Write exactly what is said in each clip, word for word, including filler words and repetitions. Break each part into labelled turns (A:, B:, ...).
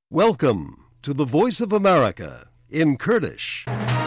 A: Welcome to the Voice of America in Kurdish.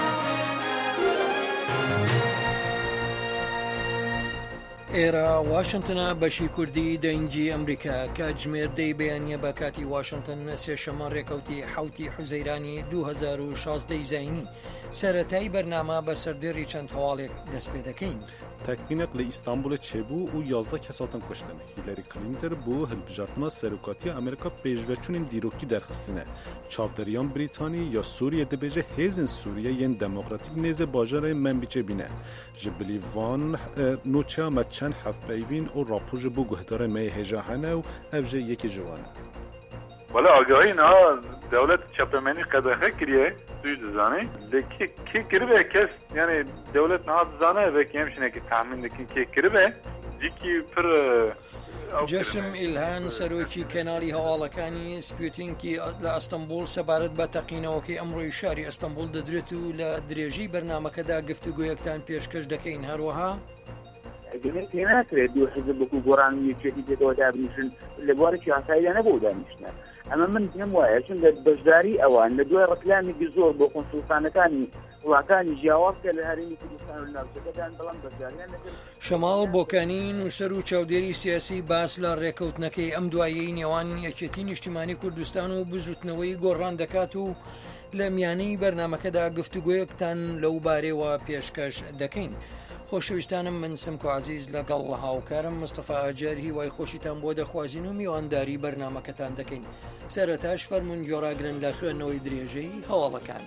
B: ئێرە واشنگتنە بەشی کوردی دەنگی ئەمریکا کاتژمێر دەی بەیانیە بە کاتی واشنگتن سێشەمە ڕێکەوتی حوتی حوزەیرانی دوو هەزار و شازدەی زاینی سەرەتایی بەرنامە بە سەردێڕی چەند هەواڵێک دەست پێ دەکەین.
C: تەکبینێک لە ئیستانبول چێبوو و یازدە کەساتن کوشتن. هیلاری کلینتن بۆ هەڵبژاردنە سەرۆکاتیە ئەمریکا پێشڤەچوونین دیرۆکی دەرخستنە. چاودەریان بریتانی یا سووریە دەبێژە هێزن سووریە یەن دەموکراتیک نێزە باژارە منبیچە بینە. ji bilîvan nûçeya me çend hevpeyvîn û rapor ji bo guhdarê me hêja hene û ev jê yekê ji wan e.
D: Wala agahî niha dewlet çepemenî qedexe kiriye tu dizanî lê kê kiribe kes yani dewlet niha dizane vekî em şinekî tahmin dikin kê kiribe cîkî pir
B: جەشم ئیلهان سەرۆکی کەناڵی هەواڵەکانی سپوتینکی لە ئەستەمبول سەبارەت بە تەقینەوەکەی ئەمڕۆی شاری ئەستەمبول دەدرێت و لە درێژەی بەرنامەکەدا گفتوگۆیەکتان پێشکەش دەکەین هەروەها
E: پێ ناکرێت دوو حزب بکو گۆڕانی یەکێتی پێکەوە دابنیشن لە بوارێکی ئاساییدا نەبوو دانیشتە ئەمە من پێم وایە چونکە بەشداری ئەوان لە دوای ڕەکلامێکی زۆر بۆ کۆنسوڵتانەکانی وڵاتانی جیاوازکە لە هەرێمی کوردستان و ناوچەکەدان بەڵام بەشداریان نەکرد.
B: شەماڵ بۆکانی نووسەر و چاودێری سیاسی باس لە ڕێکەوتنەکەی ئەم دوایەی نێوان یەکێتی نیشتیمانی کوردستان و بزوتنەوەی گۆڕان دەکات و لە میانەی بەرنامەکەدا گفتوگۆیەکتان لەو بارەوە پێشکەش دەکەین. خۆشەویستانم من سمکو عزیز لەگەڵ هاوکارم مستەفا ئاجار هیوای خۆشیتان بۆ دەخوازین و میوانداری بەرنامەکەتان دەکەین. سەرەتاش فەرموون جۆراگرن لە خوێندنەوەی درێژەی هەواڵەکان.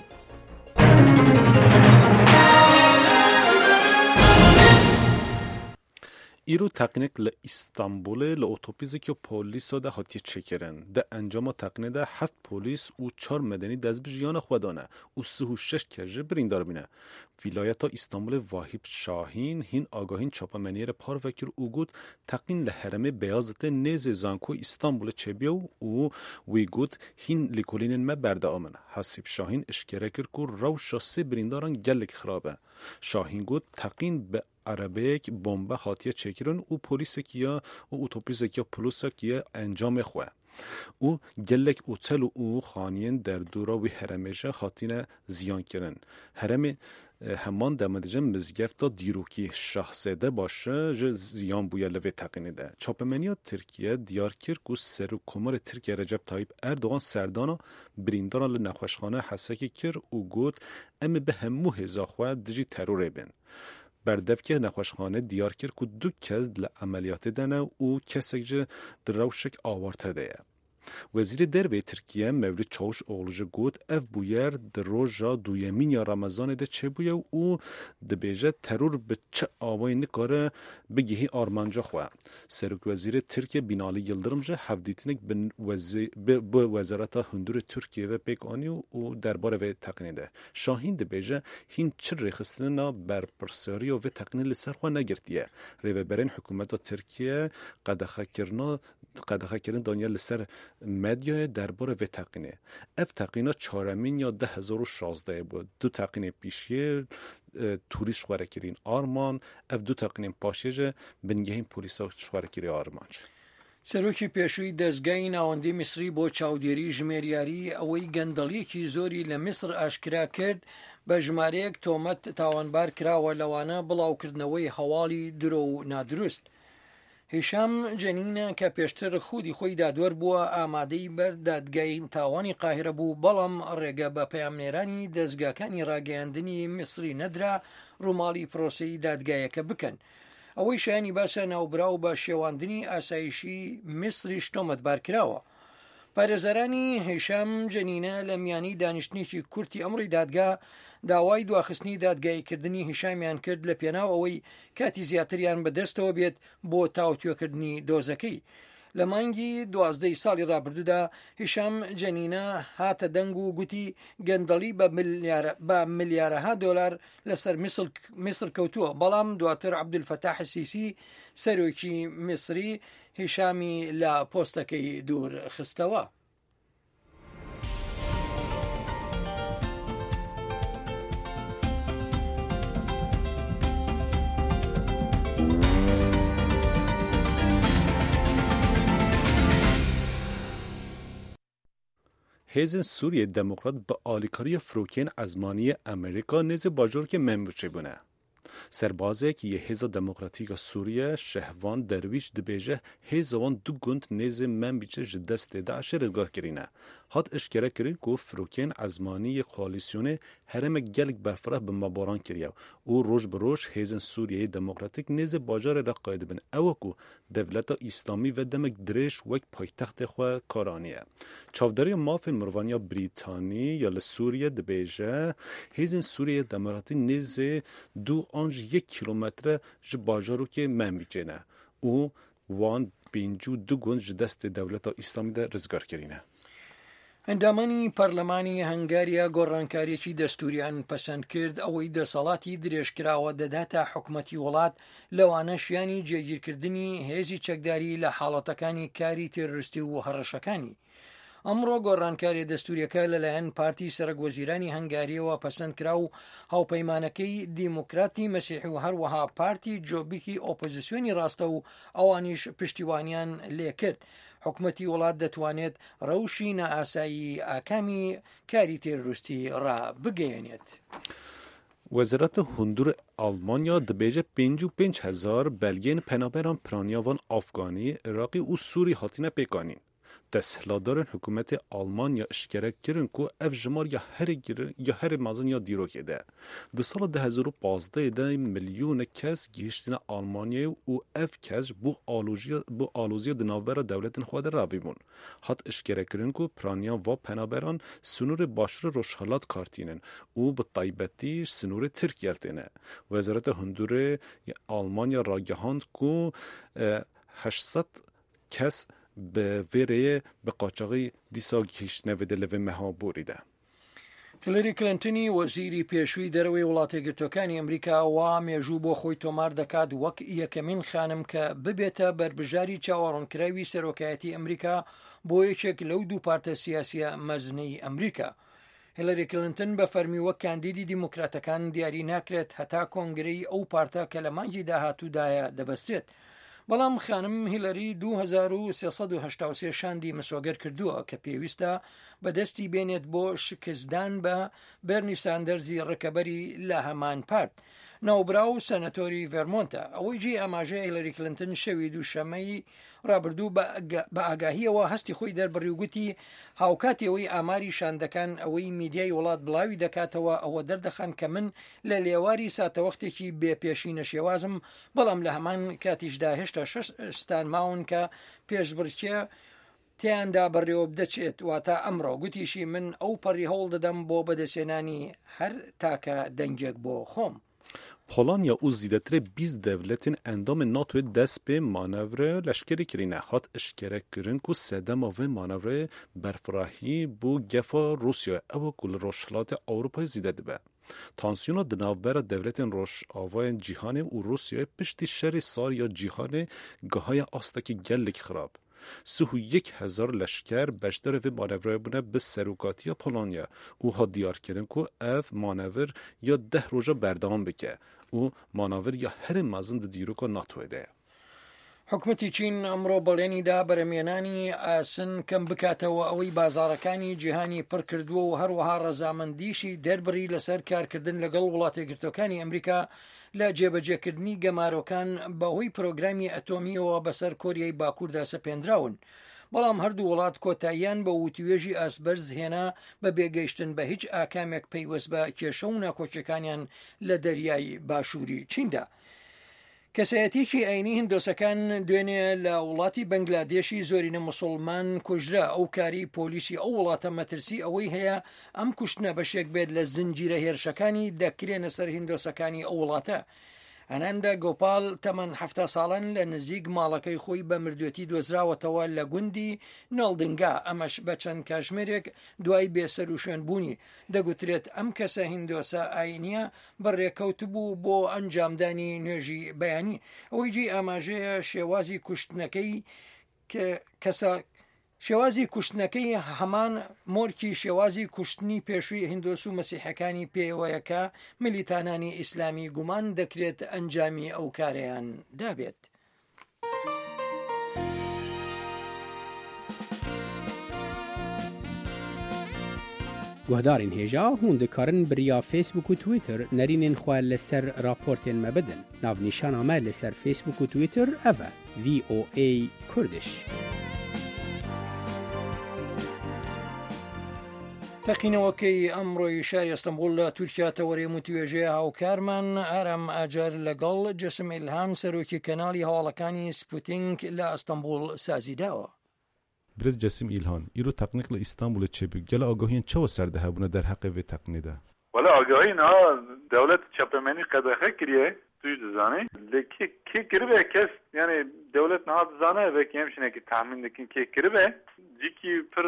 C: ایرو تقنیک ل استانبول ل اتوپیزی که پلیس دا هاتی چکرن ده انجام تقنیه ده هفت پلیس و چهار مدنی دست به جیان خودانه و سه و شش کجه بریندار بینه. ولایت استانبول واهب شاهین هین آگاهین چاپمنیر پار وکر اوگود تقنین لحرم بیازت نیز زانکو استانبول چبیو و ویگود هین لیکولین ما برده آمن. حسیب شاهین اشکره کرد که روشا سه برینداران گلک خرابه. شاهین گود تقین به عربیک بمب خاطیه چکرن و پلیس کیا و اتوپیس کیا پلیس کیا انجام خواه و گلک اوتل و خانین در دورا و هرمجه خاطینه زیان کرن. هرم همان دمدجه مزگفت دیروکی شاهزاده باشه جه زیان بویا لوی تقینه ده. چاپمنیا ترکیه دیار کرد که سر و کمر ترکیه رجب طایب اردوغان سردانا بریندانا لنخوشخانه حسکی کرد و گود اما به همو هزاخواه دجی ترور بین. بردفکه نخوشخانه دیار کرد که دو کس لعملیات دنه و کسک جه در روشک آورته ده. وزیر دروی ترکیه مولود چاوش اغلوژه گود اف بویر در روژا دویمین یا رمضان ده چه بویه و ده بیجه ترور به چه آوای نکاره بگیهی آرمانجا خواه. سروک وزیر ترکیه بینالی یلدرم جه هفدیتینک به وزارت هندور ترکیه و پیک آنی و درباره و تقنیده. شاهین ده بیجه هین چه ریخستنا بر پرسیاری و تقنیل لسر خواه نگرتیه. ریوه برین حکومت ترکیه قدخه کرنا قدخه کرن دانیال لسر مدیا درباره و تقینه. اف تقینه چهارمین یا ده هزار و شازده بود. دو تقینه پیشیه توریست شواره کرین آرمان، اف دو تقینه پاشیجه بنگهین پولیسا شواره کری آرمان.
B: سەرۆکی پێشووی دەستگای ناوەندی میسری بۆ چاودێری ژمێریاری ئەوەی گەندەڵیەکی زۆری لە میسر ئاشکرا کرد بە ژمارەیەک تۆمەت تاوانبار کراوە لەوانە بڵاوکردنەوەی هەواڵی درۆ و نادروست. هیشام جەنینە کە پێشتر خودی خۆی دادوەر بووە ئامادەی بەر دادگای تاوانی قاهرە بوو بەڵام ڕێگە بە پەیامنێرانی دەستگاکانی ڕاگەیاندنی میسری نەدرا ڕووماڵی پرۆسەی دادگایەکە بکەن. ئەوەی شایانی باسە ناوبراو بە شێواندنی ئاسایشی میسریش تۆمەتبار کراوە. پارێزەرانی هیشام جەنینە لە میانی دانیشتنێکی کورتی ئەمڕۆی دادگا داوای دواخستنی دادگایکردنی هیشامیان کرد لە پێناو ئەوەی کاتی زیاتریان بەدەستەوە بێت بۆ تاوتوێکردنی دۆزەکەی. لە مانگی دوازدەی ساڵی ڕابردوودا هیشام جەنینە هاتە دەنگ و گوتی گەندەڵی بە ملیارەها دۆلار لەسەر میسر کەوتووە بەڵام دواتر عەبدولفەتاح السیسی سەرۆکی میسری هیشامی لە پۆستەکەی دوور خستەوە.
C: هیزن سوریه دموکرات به آلیکاری فروکین ازمانی امریکا نیز باجور که ممبرچه بونه. سربازه که یه هیزا دموکراتیک سوریه شهوان درویش دبیجه هیزوان دو گند نیز ممبرچه جدست داعش رزگاه کرینه. هات اشکره کرین که فروکین ازمانی کوالیسیون هرم گلگ برفره به مباران کریه و روش بروش هیزن سوریه دموکراتیک نیز باجار را قاید بن او که دولت اسلامی و دمک درش وک پایتخت خواه کارانیه. چاوداری ماف مروانیا بریتانی یا لسوریه دبیجه هیزن سوریه دموکراتیک نیز دو آنج یک کیلومتر ج باجارو که ممبیچه نه و وان بینجو دو گند جدست دولت اسلامی ده رزگار کرینه.
B: ئەندامانی پەرلەمانی هەنگاریا گۆڕانکاریەکی دەستوریان پەسەند کرد ئەوەی دەسەڵاتی درێژکراوە دەداتە حکومەتی وڵات لەوانە شیانی جێگیرکردنی هێزی چەکداری لە حاڵەتەکانی کاری تێرۆریستی و هەڕەشەکانی. ئەمڕۆ گۆڕانکاری دەستوریەکە لەلایەن پارتی سەرۆکوەزیرانی هەنگاریەوە پەسەند کرا و هاوپەیمانەکەی دیموکراتی مەسیحی و هەروەها پارتی جۆبیکی ئۆپۆزیسیۆنی ڕاستە و ئەوانیش پشتیوانیان لێ کرد. حکومەتی وڵات دەتوانێت ڕەوشی نائاسایی ئاکامی کاری تێرۆریستی ڕابگەیەنێت.
C: وزارت هندور آلمانیا دبیجه پنج و پنج هزار بلگین پنابران پرانیاوان افغانی عراقی و سوری هاتینه پیکانین. تسهیلاتداران حکومت آلمانیا اشکره کردن که اف جمار یا هر یا هر مازن یا دیروک ده. در سال دو هزار و پانزده ده میلیون کس گیشتن آلمانیا و اف کس بو آلوزی بو آلوزی دناور دولت خود راوی بون. هات اشکره کردن که پرانیا و پنابران سنور باشر روشحالات کارتینن و به طیبتیش سنور ترکیه تینه. وزارت هندور آلمانیا راگهاند که هشتصد کس به ویره به قاچاقی دیسا گیش نویده لوی مها بوریده.
B: هیلاری کلینتنی وەزیری پێشووی دەرەوەی وڵاتە یەکگرتووەکانی ئەمریکا وا مێژوو بۆ خۆی تۆمار دەکات وەک یەکەمین خانم کە ببێتە بەربژاری چاوەڕوانکراوی سەرۆکایەتی ئەمریکا بۆ یەکێک لەو دوو پارتە سیاسیە مەزنەی ئەمریکا. هیلاری کلینتن بە فەرمی وەک کاندیدی دیموکراتەکان دیاری ناکرێت هەتا کۆنگرەی ئەو پارتە کە لە مانگی داهاتوودایە دەبەسترێت. بەڵام خانم هیلاری دو هزار و سێسەد و هەشتا و سێ شاندی مسۆگەر کردووە کە پێویستە بەدەستی بێنێت بۆ شکستدان بە بەرنی ساندەرزی ڕکەبەری لە هەمان پارت. ناوبرا و سەنەتۆری ڤێرمۆنتە ئەوەی جێ ئاماژەی هیلاری کلینتن شەوی دووشەمەی ڕابردوو بە ئاگاهیەوە هەستی خۆی دەربڕی و گوتی هاوکاتیەوەی ئاماری شاندەکان ئەوەی میدیای وڵات بڵاوی دەکاتەوە ئەوە دەردەخەن کە من لە لێواری ساتەوەختێکی بێپێشینە شێوازم بەڵام لە هەمان کاتیشدا هێشتا شەش ستان ماون کە پێشبڕکێ تیاندا بەڕێوە بدەچێت واتە ئەمڕۆ گوتیشی من ئەو پەڕی هەوڵ دەدەم بۆ بەدەسێنانی هەر تاکە دەنگێک بۆ خۆم.
C: پولانیا او زیدتر بیست دولتین اندام ناتو دست به مانور لشکری کرینه هات اشکره کرن که سدم و مانور برفراهی بو گفا روسیا او کل روشلات اروپای زیده به. تانسیون دناور دولتین روش آوای جیهان و روسیا پشتی شر سار یا جیهان گاهای آستکی گلک خراب. سه و یک هزار لشکر بشتر و مانور بونه به سروکاتی پولانیا او ها دیار کردن که اف مانور یا ده روزا بردام بکه او مانور یا هر مازن ده دیروکا ناتوه ده.
B: حکومەتی چین ئەمڕۆ بەڵێنیدا بەرەمێنانی ئاسن کەم بکاتەوە ئەوەی بازاڕەکانی جیهانی پڕ کردووە و هەروەها ڕەزامەندیشی دەربڕی لەسەر کارکردن لەگەڵ وڵاتە یەکگرتووەکانی ئەمریکا لە جێبەجێکردنی گەمارۆکان بەهۆی پرۆگرامی ئەتۆمیەوە بەسەر کۆریای باکووردا سەپێنراون. بەڵام هەردوو وڵات کۆتاییان بە وتوێژی ئاسبەرز هێنا بە بێگەیشتن بە هیچ ئاکامێک پەیوەست بە کێشە و ناکۆچەکانیان لە دەریای باشووری چیندا. کەسایەتێکی ئاینی هندۆسەکان دوێنێ لە وڵاتی بەنگلادێشی زۆرینە موسڵمان کوژرا ئەو کاری پۆلیسی ئەو وڵاتە مەترسی ئەوەی هەیە ئەم کوشتنە بەشێک بێت لە زنجیرە هێرشەکانی دەکرێنە سەر هندۆسەکانی ئەو وڵاتە. ئەناندا گۆپال تەمەن هەفتە ساڵان لە نزیک ماڵەکەی خۆی بە مردوێتی دۆزراوەتەوە لە گوندی نەڵدنگا ئەمەش بە چەند کاژمێرێک دوای بێسەر و شوێن بوونی دەگوترێت ئەم کەسە هندۆسە ئاینیە بەڕێکەوت بوو بۆ ئەنجامدانی نوێژی بەیانی ئەوەی جێ ئاماژەیە شێوازی کوشتنەکەی کەسە شێوازی کوشتنەکەی هەمان مۆرکی شێوازی کوشتنی پێشووی هندۆس و مەسیحەکانی پێوەیەکە ملیتانانی ئیسلامی گومان دەکرێت ئەنجامی ئەو کارەیان دابێت.
F: گهدارین هیجا هون دکارن بریا فیسبوک و تویتر نرینین خواه لسر راپورتین مبدن. ناو نیشان آمه لسر فیسبوک و تویتر اوه وی او ای کردش.
B: تەقینەوەکەی ئەمڕۆی شاری ئەستەمبول لە تورکیا تەوەری متوێژەیە هاوکارمان ئارەم ئاجار لەگەڵ جەسم ئیلهام سەرۆکی کەناڵی هەواڵەکانی سپوتینگ لە ئەستەمبول سازیداوە.
C: برز جسیم ایلهان ایرو تقنیق ل استانبول چبی گل آگاهی چه سرده هبونه در حق و تقنیده
D: ولی آگاهی نه دولت چپمنی قدخه کریه توی دزانه لکی کی کربه کس یعنی دولت نه دزانه و کی همشنه کی تامین دکین کی کربه جیکی پر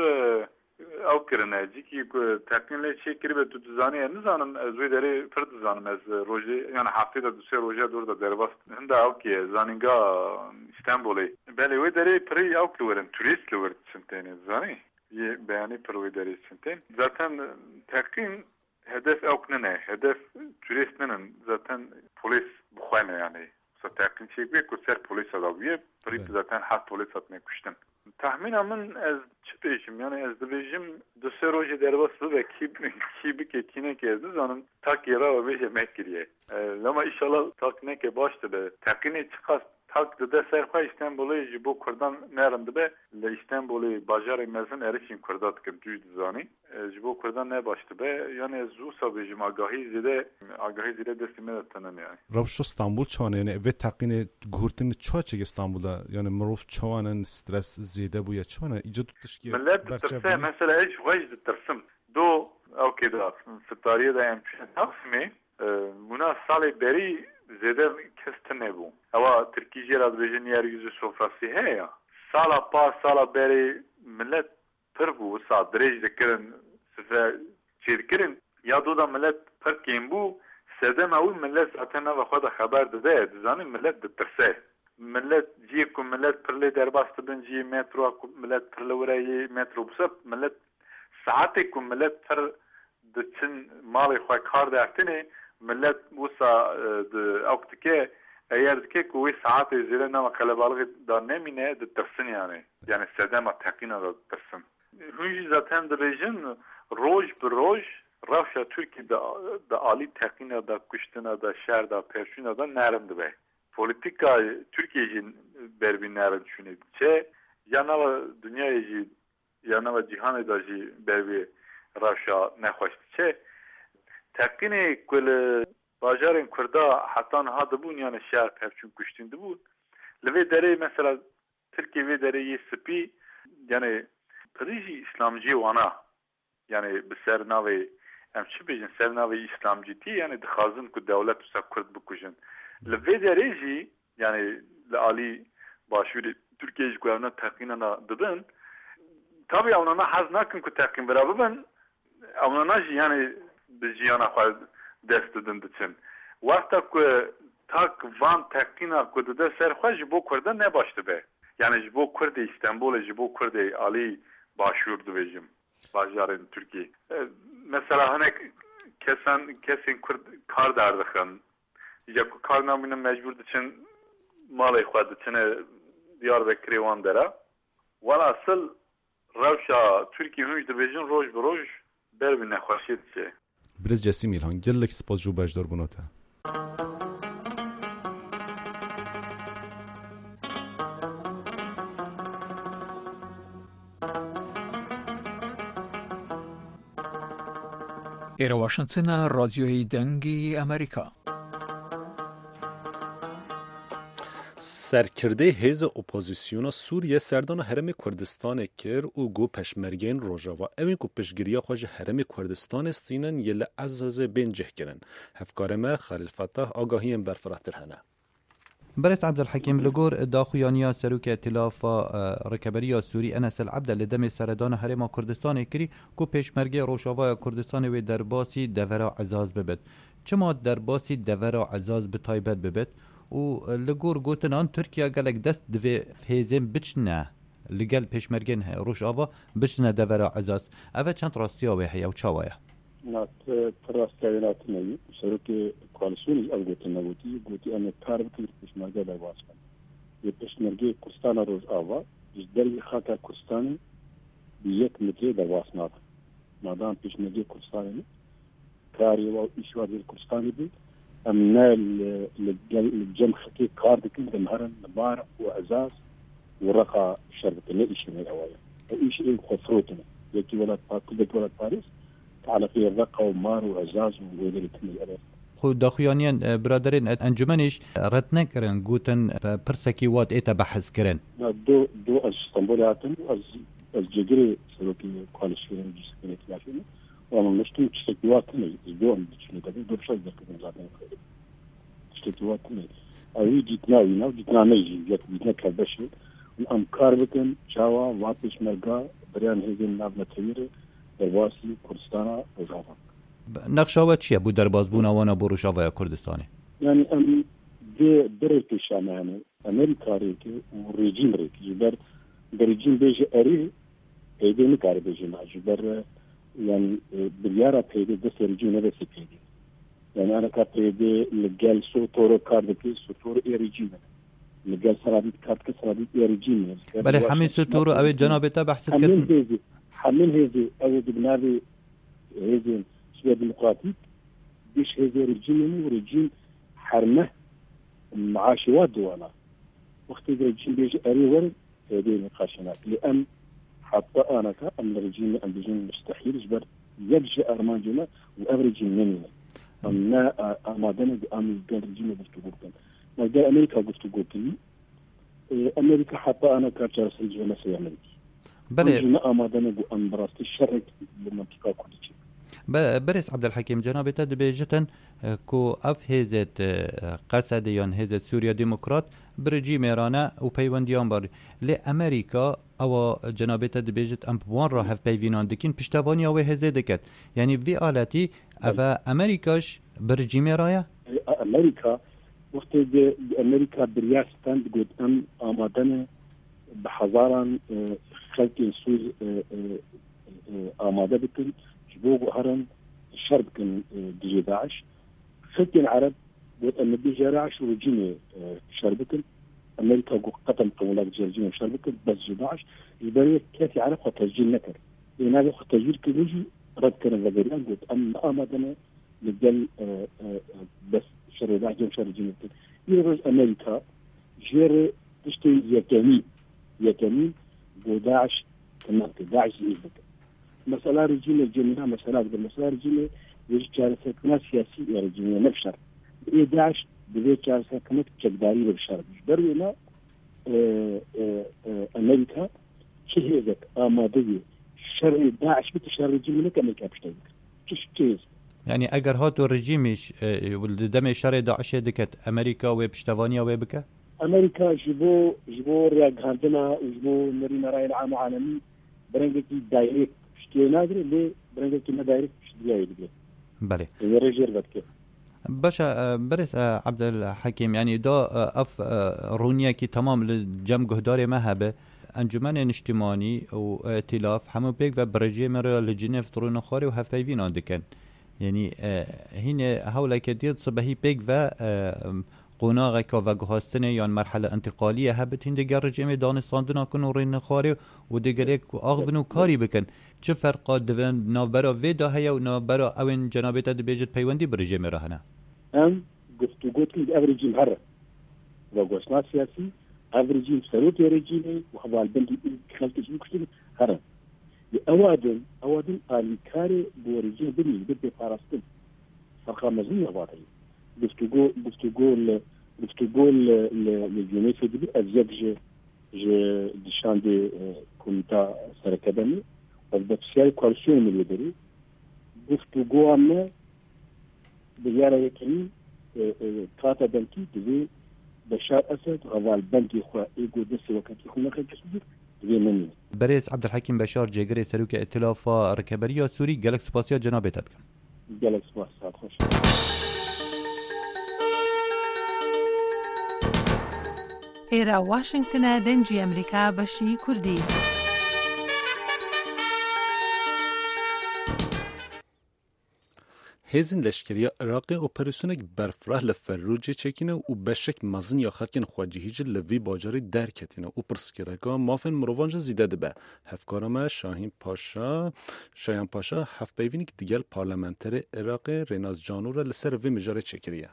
D: او کرنه جیکی تقنیل چی کربه تو دزانه نزانم از وی داره پر دزانم از روزی یعنی هفته دا دو سه روزه دور دا درباست هنده او کی زانینگا استانبولی بله وی داره پری او کلورن توریست کلورد سنتینی زانی یه بیانی پر وی داره سنتین zaten تقین hedef او کننه hedef توریست ننن zaten polis بخوانه yani تقین چی بیه که سر پولیس اداویه پری zaten هفت پولیس اتنه کشتن تحمین من از چی پیشم یعنی از دویجم دو سه روزی درباست و کی کی بی کی نه که زانم تا کی را و بیشه مکریه لما انشالله تا نه که باشه به تقینی چقدر tak da serfa İstanbul'u ji bu Kurdan nerede be le İstanbul'u bajarı mezun erişin Kurdat kim düz zani ji bu Kurdan ne baştı be yani zu sabıcı magahi zide agahi zide destime tanım yani.
C: Ravşo İstanbul çanı yani ve takine gurtin çaçı İstanbul'da yani maruf çavanın stres zide bu ya çana icat tutuşki.
D: Millet terse mesela hiç vajd tersım do o keda ستاریه da emşen taksimi buna sale beri زده کست نبود. اما ترکیه را دویژن یاریزی سفرسی هیا. سالا پا سالا بری ملت پر بود. سال دریج دکرن سفر چید کرن. یا دو دا ملت پر کیم بود. سده ماوی ملت زاتنا و خود خبر داده. زانی ملت دترسه. ملت جی کو ملت پرلی درباست بن جی مترو کو ملت پرلوری مترو بسب ملت ساعتی کو ملت پر دچن مالی خواه کار دارتنه. ملت وسا اوقتكي ايردكي كوي ساعات زيرنا وقلبالغ دا نمينه د ترسن يعني يعني السدامه تحقينا دا ترسن هونجي zaten د ريجن روج بروج رافشا تركي دا دا عالي تحقينا دا كشتنا دا شهر دا پرشونا دا نرم دبه politika Türkiye için berbinler düşünüyor. Çe yana dünya için yana cihan da ji berbi Rusya ne hoştu. Çe takine kul bajarın Kurda hatan hadı bu yani şehir pevçün kuştundu bu. Leve dere mesela Türkiye ve dere yespi yani Pariji İslamcı wana yani bir navi em çi bejin sernavi İslamcı ti yani dixazin ku devlet usa Kurd bukujin. Leve dere jî yani li ali başvuru Türkiye ji ku evna takînana dibin tabii evna haz nakin ku takîn bira bibin evna jî yani bi jiyana xwe dest didin diçin. Wexta ku tak van takîna ku dide ser xwe ji bo Kurda ne baş dibe. Yani ji bo Kurdê İstanbulê ji bo Kurdê alî başvur dibêjim bajarên Türkiye. Mesela hinek kesan kesên Kurd kar derdixin ya ku kar namînin mecbur diçin malê xwe diçine Diyarbekirê wan dera. Wala asıl rewşa Türkiye hûn ji dibêjin roj bi roj ber bi nexweşiyê diçe.
C: Birez Cesim İlhan gelek spas jo bejdar bûna te.
G: ئێرە واشنگتنە ڕادیۆی دەنگی ئەمریکا.
C: سرکرده هیز اپوزیسیونا سوریه سردان هرم کردستان کر او گو پشمرگین روژاوا اوین کو پشگیریا خواج هرم کردستان استینن یل عزاز بین جه کرن هفکارمه خلیل فتح آگاهیم برفراتر هنه.
H: برس عبدالحکیم لگور داخویانیا سروک ائتلاف رکبریا سوری انس العبد لدم سردان هرم کردستان کری کو پشمرگی روژاوا کردستان و درباسی دورا عزاز ببد. چما درباسی دورا عزاز به تایبت ببد و لگور گوتنان ترکیه گلک دست دوی فیزم بچنه لگل پشمرگین روژاوا بچنه دورا عزاز اوه چند راستیا وی حیا و چاوایه؟
I: نات راستیا نات نمی سروک کوالسیونی او گوتنه گوتی گوتی انه کار بکر پشمرگه در واسکن یه پشمرگه کردستان روژاوا جدری خاکر کردستانی بی یک متر در واسناد مادام پیشنهادی کردستان کاری و ایشوار کردستانی بود امنا الجم خطي كارد كده مهرن بار وعزاز ورقة شربت لا شيء من الأوائل ايش ايه خسروتنا يجي ولد كل ولد باريس على في الرقة ومار وعزاز وغيره من الأرض
H: خود داخویانیان برادرین انجمنش رد نکردن گوتن پرسکی وات ایتا بحث کردن
I: دو دو از استانبول هاتن از از جگری سلوکی کوالشیون جسمانی تلاشونه و من مشتو چشتی وات نه دو هم چنین کاری دو شاید کردن زادن چشتی وات نه اوی جتنا اینا جتنا نیجی جت جتنا کبشه ام کار بکن چاوا واتش مرگا بریان هزین ناب نتویره درواسی کردستانا وزارت
H: نقشاوه چیه بود در بازبون آوانا بروشاوه کردستانی؟
I: یعنی ام ده برای شامانه امریکا ریکی و رژیم ریکی جبر در رژیم بیجه اری پیده نکاره بیجه ما جبر یعنی بریارا پیده دست رژیم نرسی پیده یعنی انا که پیده لگل سو تورو کاردکی سو تورو ای رژیم لگل سرابیت کارد که سرابیت ای رژیم
H: بله همین سو تورو اوی جنابتا بحثت
I: کردن
H: کردن؟
I: همین هزی همین هزی اوی دبناوی هزی ديمقراطيك بيش هذا رجيم ورجيم حرمه معاشوات دوانا وقت الرجيم بيجي أريور هذه النقاشات لأن حتى أنا كأن الرجيم أم بيجين مستحيل جبر يلجأ أرمان جنا وأرجيم مني أما أمادنا أم قال الرجيم بستقولكم ما قال أمريكا بستقولكم أمريكا حتى أنا كارجر سجل مسيرني
H: بله
I: جنا أمادنا أم براست الشرق بالمنطقة كلها
H: برس عبدالحکیم جنابتا دبیجتن کو اف هزت قصد یان هزت سوریا ديمقراط برجيم ایرانه و پیوندیان بار لی امریکا او جنابتا دبیجت ام بوان را هف پیوینان دکین پشتوانی او هزه دکت یعنی وی آلتی او امریکاش برجيم ایرانه
I: امریکا وقت امریکا بریاستان قد ام آمادن بحضارا خلق سوز آماده بکن بوغو هرن الشرب كان دي داعش خلق العرب قلت أن دي داعش ورجيني شربكن أمريكا قتل قولات جرجين شربكن بس داعش البرية كاتي عرب خد تسجيل نكر لأن هذا خد تسجيل كنجي رد كان الغبريان قلت أم آمدنا نجل بس شر داعش جم شر جين يرز أمريكا جير تشتري يتامين يتامين وداعش كمان داعش يزبط مسألة رجيمة الجميع مسألة مسألة رجيمة يجي جالسة كنا سياسية رجيمة نفشر إيه داعش بذي جالسة كنا تجداري ببشر بروينا أمريكا شهيزك آمادية شر داعش بتشر رجيمة لك أمريكا بشتغل كيش كيز
H: يعني اگر هاتو رژیمش ولدم شر داعش دکت امریکا و پشتوانیا و بک
I: امریکا جبو جبو رياغاندنا وجبو مرينا راي العام العالمي برنجتي دايركت نادر اللي برنجتي ما دايركت دياي دي
H: بله
I: ريزيرفات كده
H: باشا برس عبد الحكيم يعني دا اف رونيا كي تمام لجم جهدار مهبه انجمن اجتماعي و ائتلاف همو بيك و برجي مرا لجنيف طرون خاري و هفايفين عندكن يعني هنا هولا كدير صبحي بيك و قناغ که و گهاستنه یا مرحله انتقالیه هبت هند دیگر رجیم دانستاندنا کن و رین خاری و دیگر یک آغبن و کاری بکن چه فرقات دوین نوبرا ویدا هیا و نوبرا اوین جنابیت دبیجت پیوندی بر رژیم رهنه
I: ام گفتگو که او رژیم هر و گوشنا سیاسی او رژیم سروت رژیمی و حوال بندی خلطش بکشتن هر اوادن اوادن آلیکاری بو رژیم بنی بده پاراستن فرقا مزنی واضحی گفتگو گفتگو گفتگو لجنوب سودی ازیاد ج ج دشان د کومیتا سرکدنی و بسیار کوالسیون میلیدری گفتگو امن بیاره یکی کاتا بنکی دوی بشار اسد غوال بنکی خو ایگو دست وقتی خو نخل کسید دوی منی
H: بريس عبد الحكيم بشار جيجري سروك ائتلاف ركبريا سوري جالكس باسيا جنابتك
I: جالكس باسيا خوش
J: ئێرە واشنگتنە دەنجی ئەمریکا بەشی کوردی.
C: هزن لشکری عراق اپراسیونک برفراه لفروج چکینه و بشک مزن یا خلکن خواجهیج لوی باجاری درکتینه و پرسکرگا مافن مروانج زیده ده به هفکارم شاهین پاشا شایان پاشا هفت بیوینی که دیگر پارلمانتر عراق ریناز جانور لسر وی مجاره چکریه.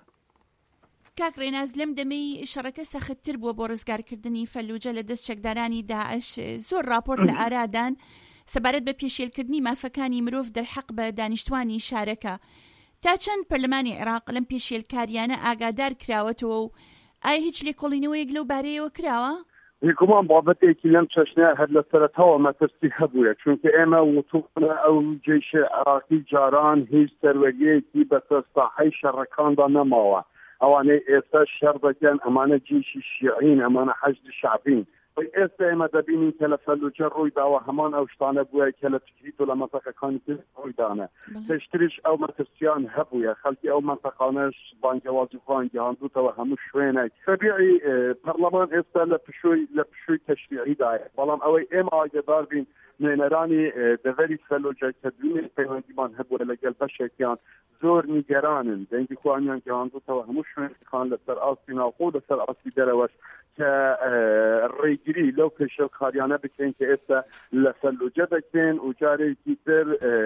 K: کاک ڕێناز لەم دەمەی شەڕەکە سەختتر بووە بۆ ڕزگارکردنی فەلوجە لە دەست چەکدارانی داعش. زۆر راپۆرت لە ئارادان سەبارەت بە پێشێلکردنی مافەکانی مرۆڤ دەرحەق بە دانیشتوانی شارەکە. تا چەند پەرلەمانی عێراق لەم پێشێلکاریانە ئاگادار کراوەتەوە و ئایا هیچ لێکۆڵینەوەیەک لەو بارەیەوە کراوە؟
I: هیچکمان بابەتێکی لەم چەشنە هەر لە سەرەتاوە مەترسی هەبووە، چونکە ئێمە وتوونە ئەو جێشە عێراقی جاران هیچ سەروەریەکی بەسەر ساحەی شەڕەکاندا نەماوە. ئەوانەی ئێستا شەڕ دەکەن ئەمانە جێشی شیعین، ئەمانە حەشد شعبین. ئێستا ئێمە دەبینین کە لە فەلوجە ڕووی داوە هەمان ئەو شتانە بووە کە لە تکریت و لە مەنتەقەکانی تر ڕووی دانە. پێشتریش ئەو مەترسیان هەبووە، خەڵکی ئەو مەنتەقانەش بانگەوازی خۆیان گەیاندووتەوە هەموو شوێنێک. تەبیعی پەرلەمان ئێستا لە پشووی لە پشووی تەشریعیدایە، بەڵام ئەوەی ئێمە ئاگادار بین نوێنەرانی دەڤەری فەلوجە کە دوێنێ پەیوەندیمان هەبووە لەگەڵ بەشێکیان زۆر نیگەرانن، دەنگی خۆیان گەیاندووتەوە هەموو شوێنەکان لەسەر ئاستی ناوخۆ و لەسەر ئاستی دەرەوەش کە ڕێگیری لەو پێشەلکاریانە بکەین کە ئێستا لە فەلوجە دەکەن و جارێکی تر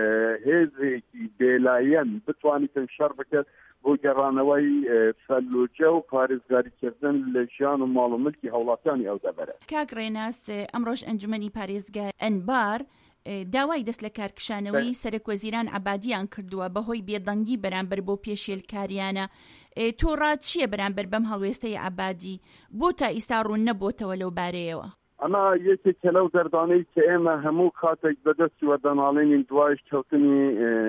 I: هێزێکی بێلایەن بتوانیتن شەڕ بکرد بۆ گەڕانەوەی فەلوجە و پارێزگاریکردن لە ژیان و ماڵ و ملکی هەوڵاتیانی ئەو دەبەرە.
K: کاک ڕێناس، ئەمڕۆژ ئەنجومەنی پارێزگار ئەنبار داوای دەست لە کارکشانەوەی سەرۆکوەزیران عەبادیان کردووە بەهۆی بێدەنگی بەرامبەر بۆ پێشێلکاریانە. تۆ ڕات چییە بەرامبەر بەم هەڵوێستەی عەبادی؟ بۆ تا ئیستا ڕوون نەبووتەوە لەو بارەیەوە؟
I: ئەمە یەکێکە لەو دەردانەی کە ئێمە هەموو کاتێک بەدەستیوە دەناڵێنین دوایش کەوتنی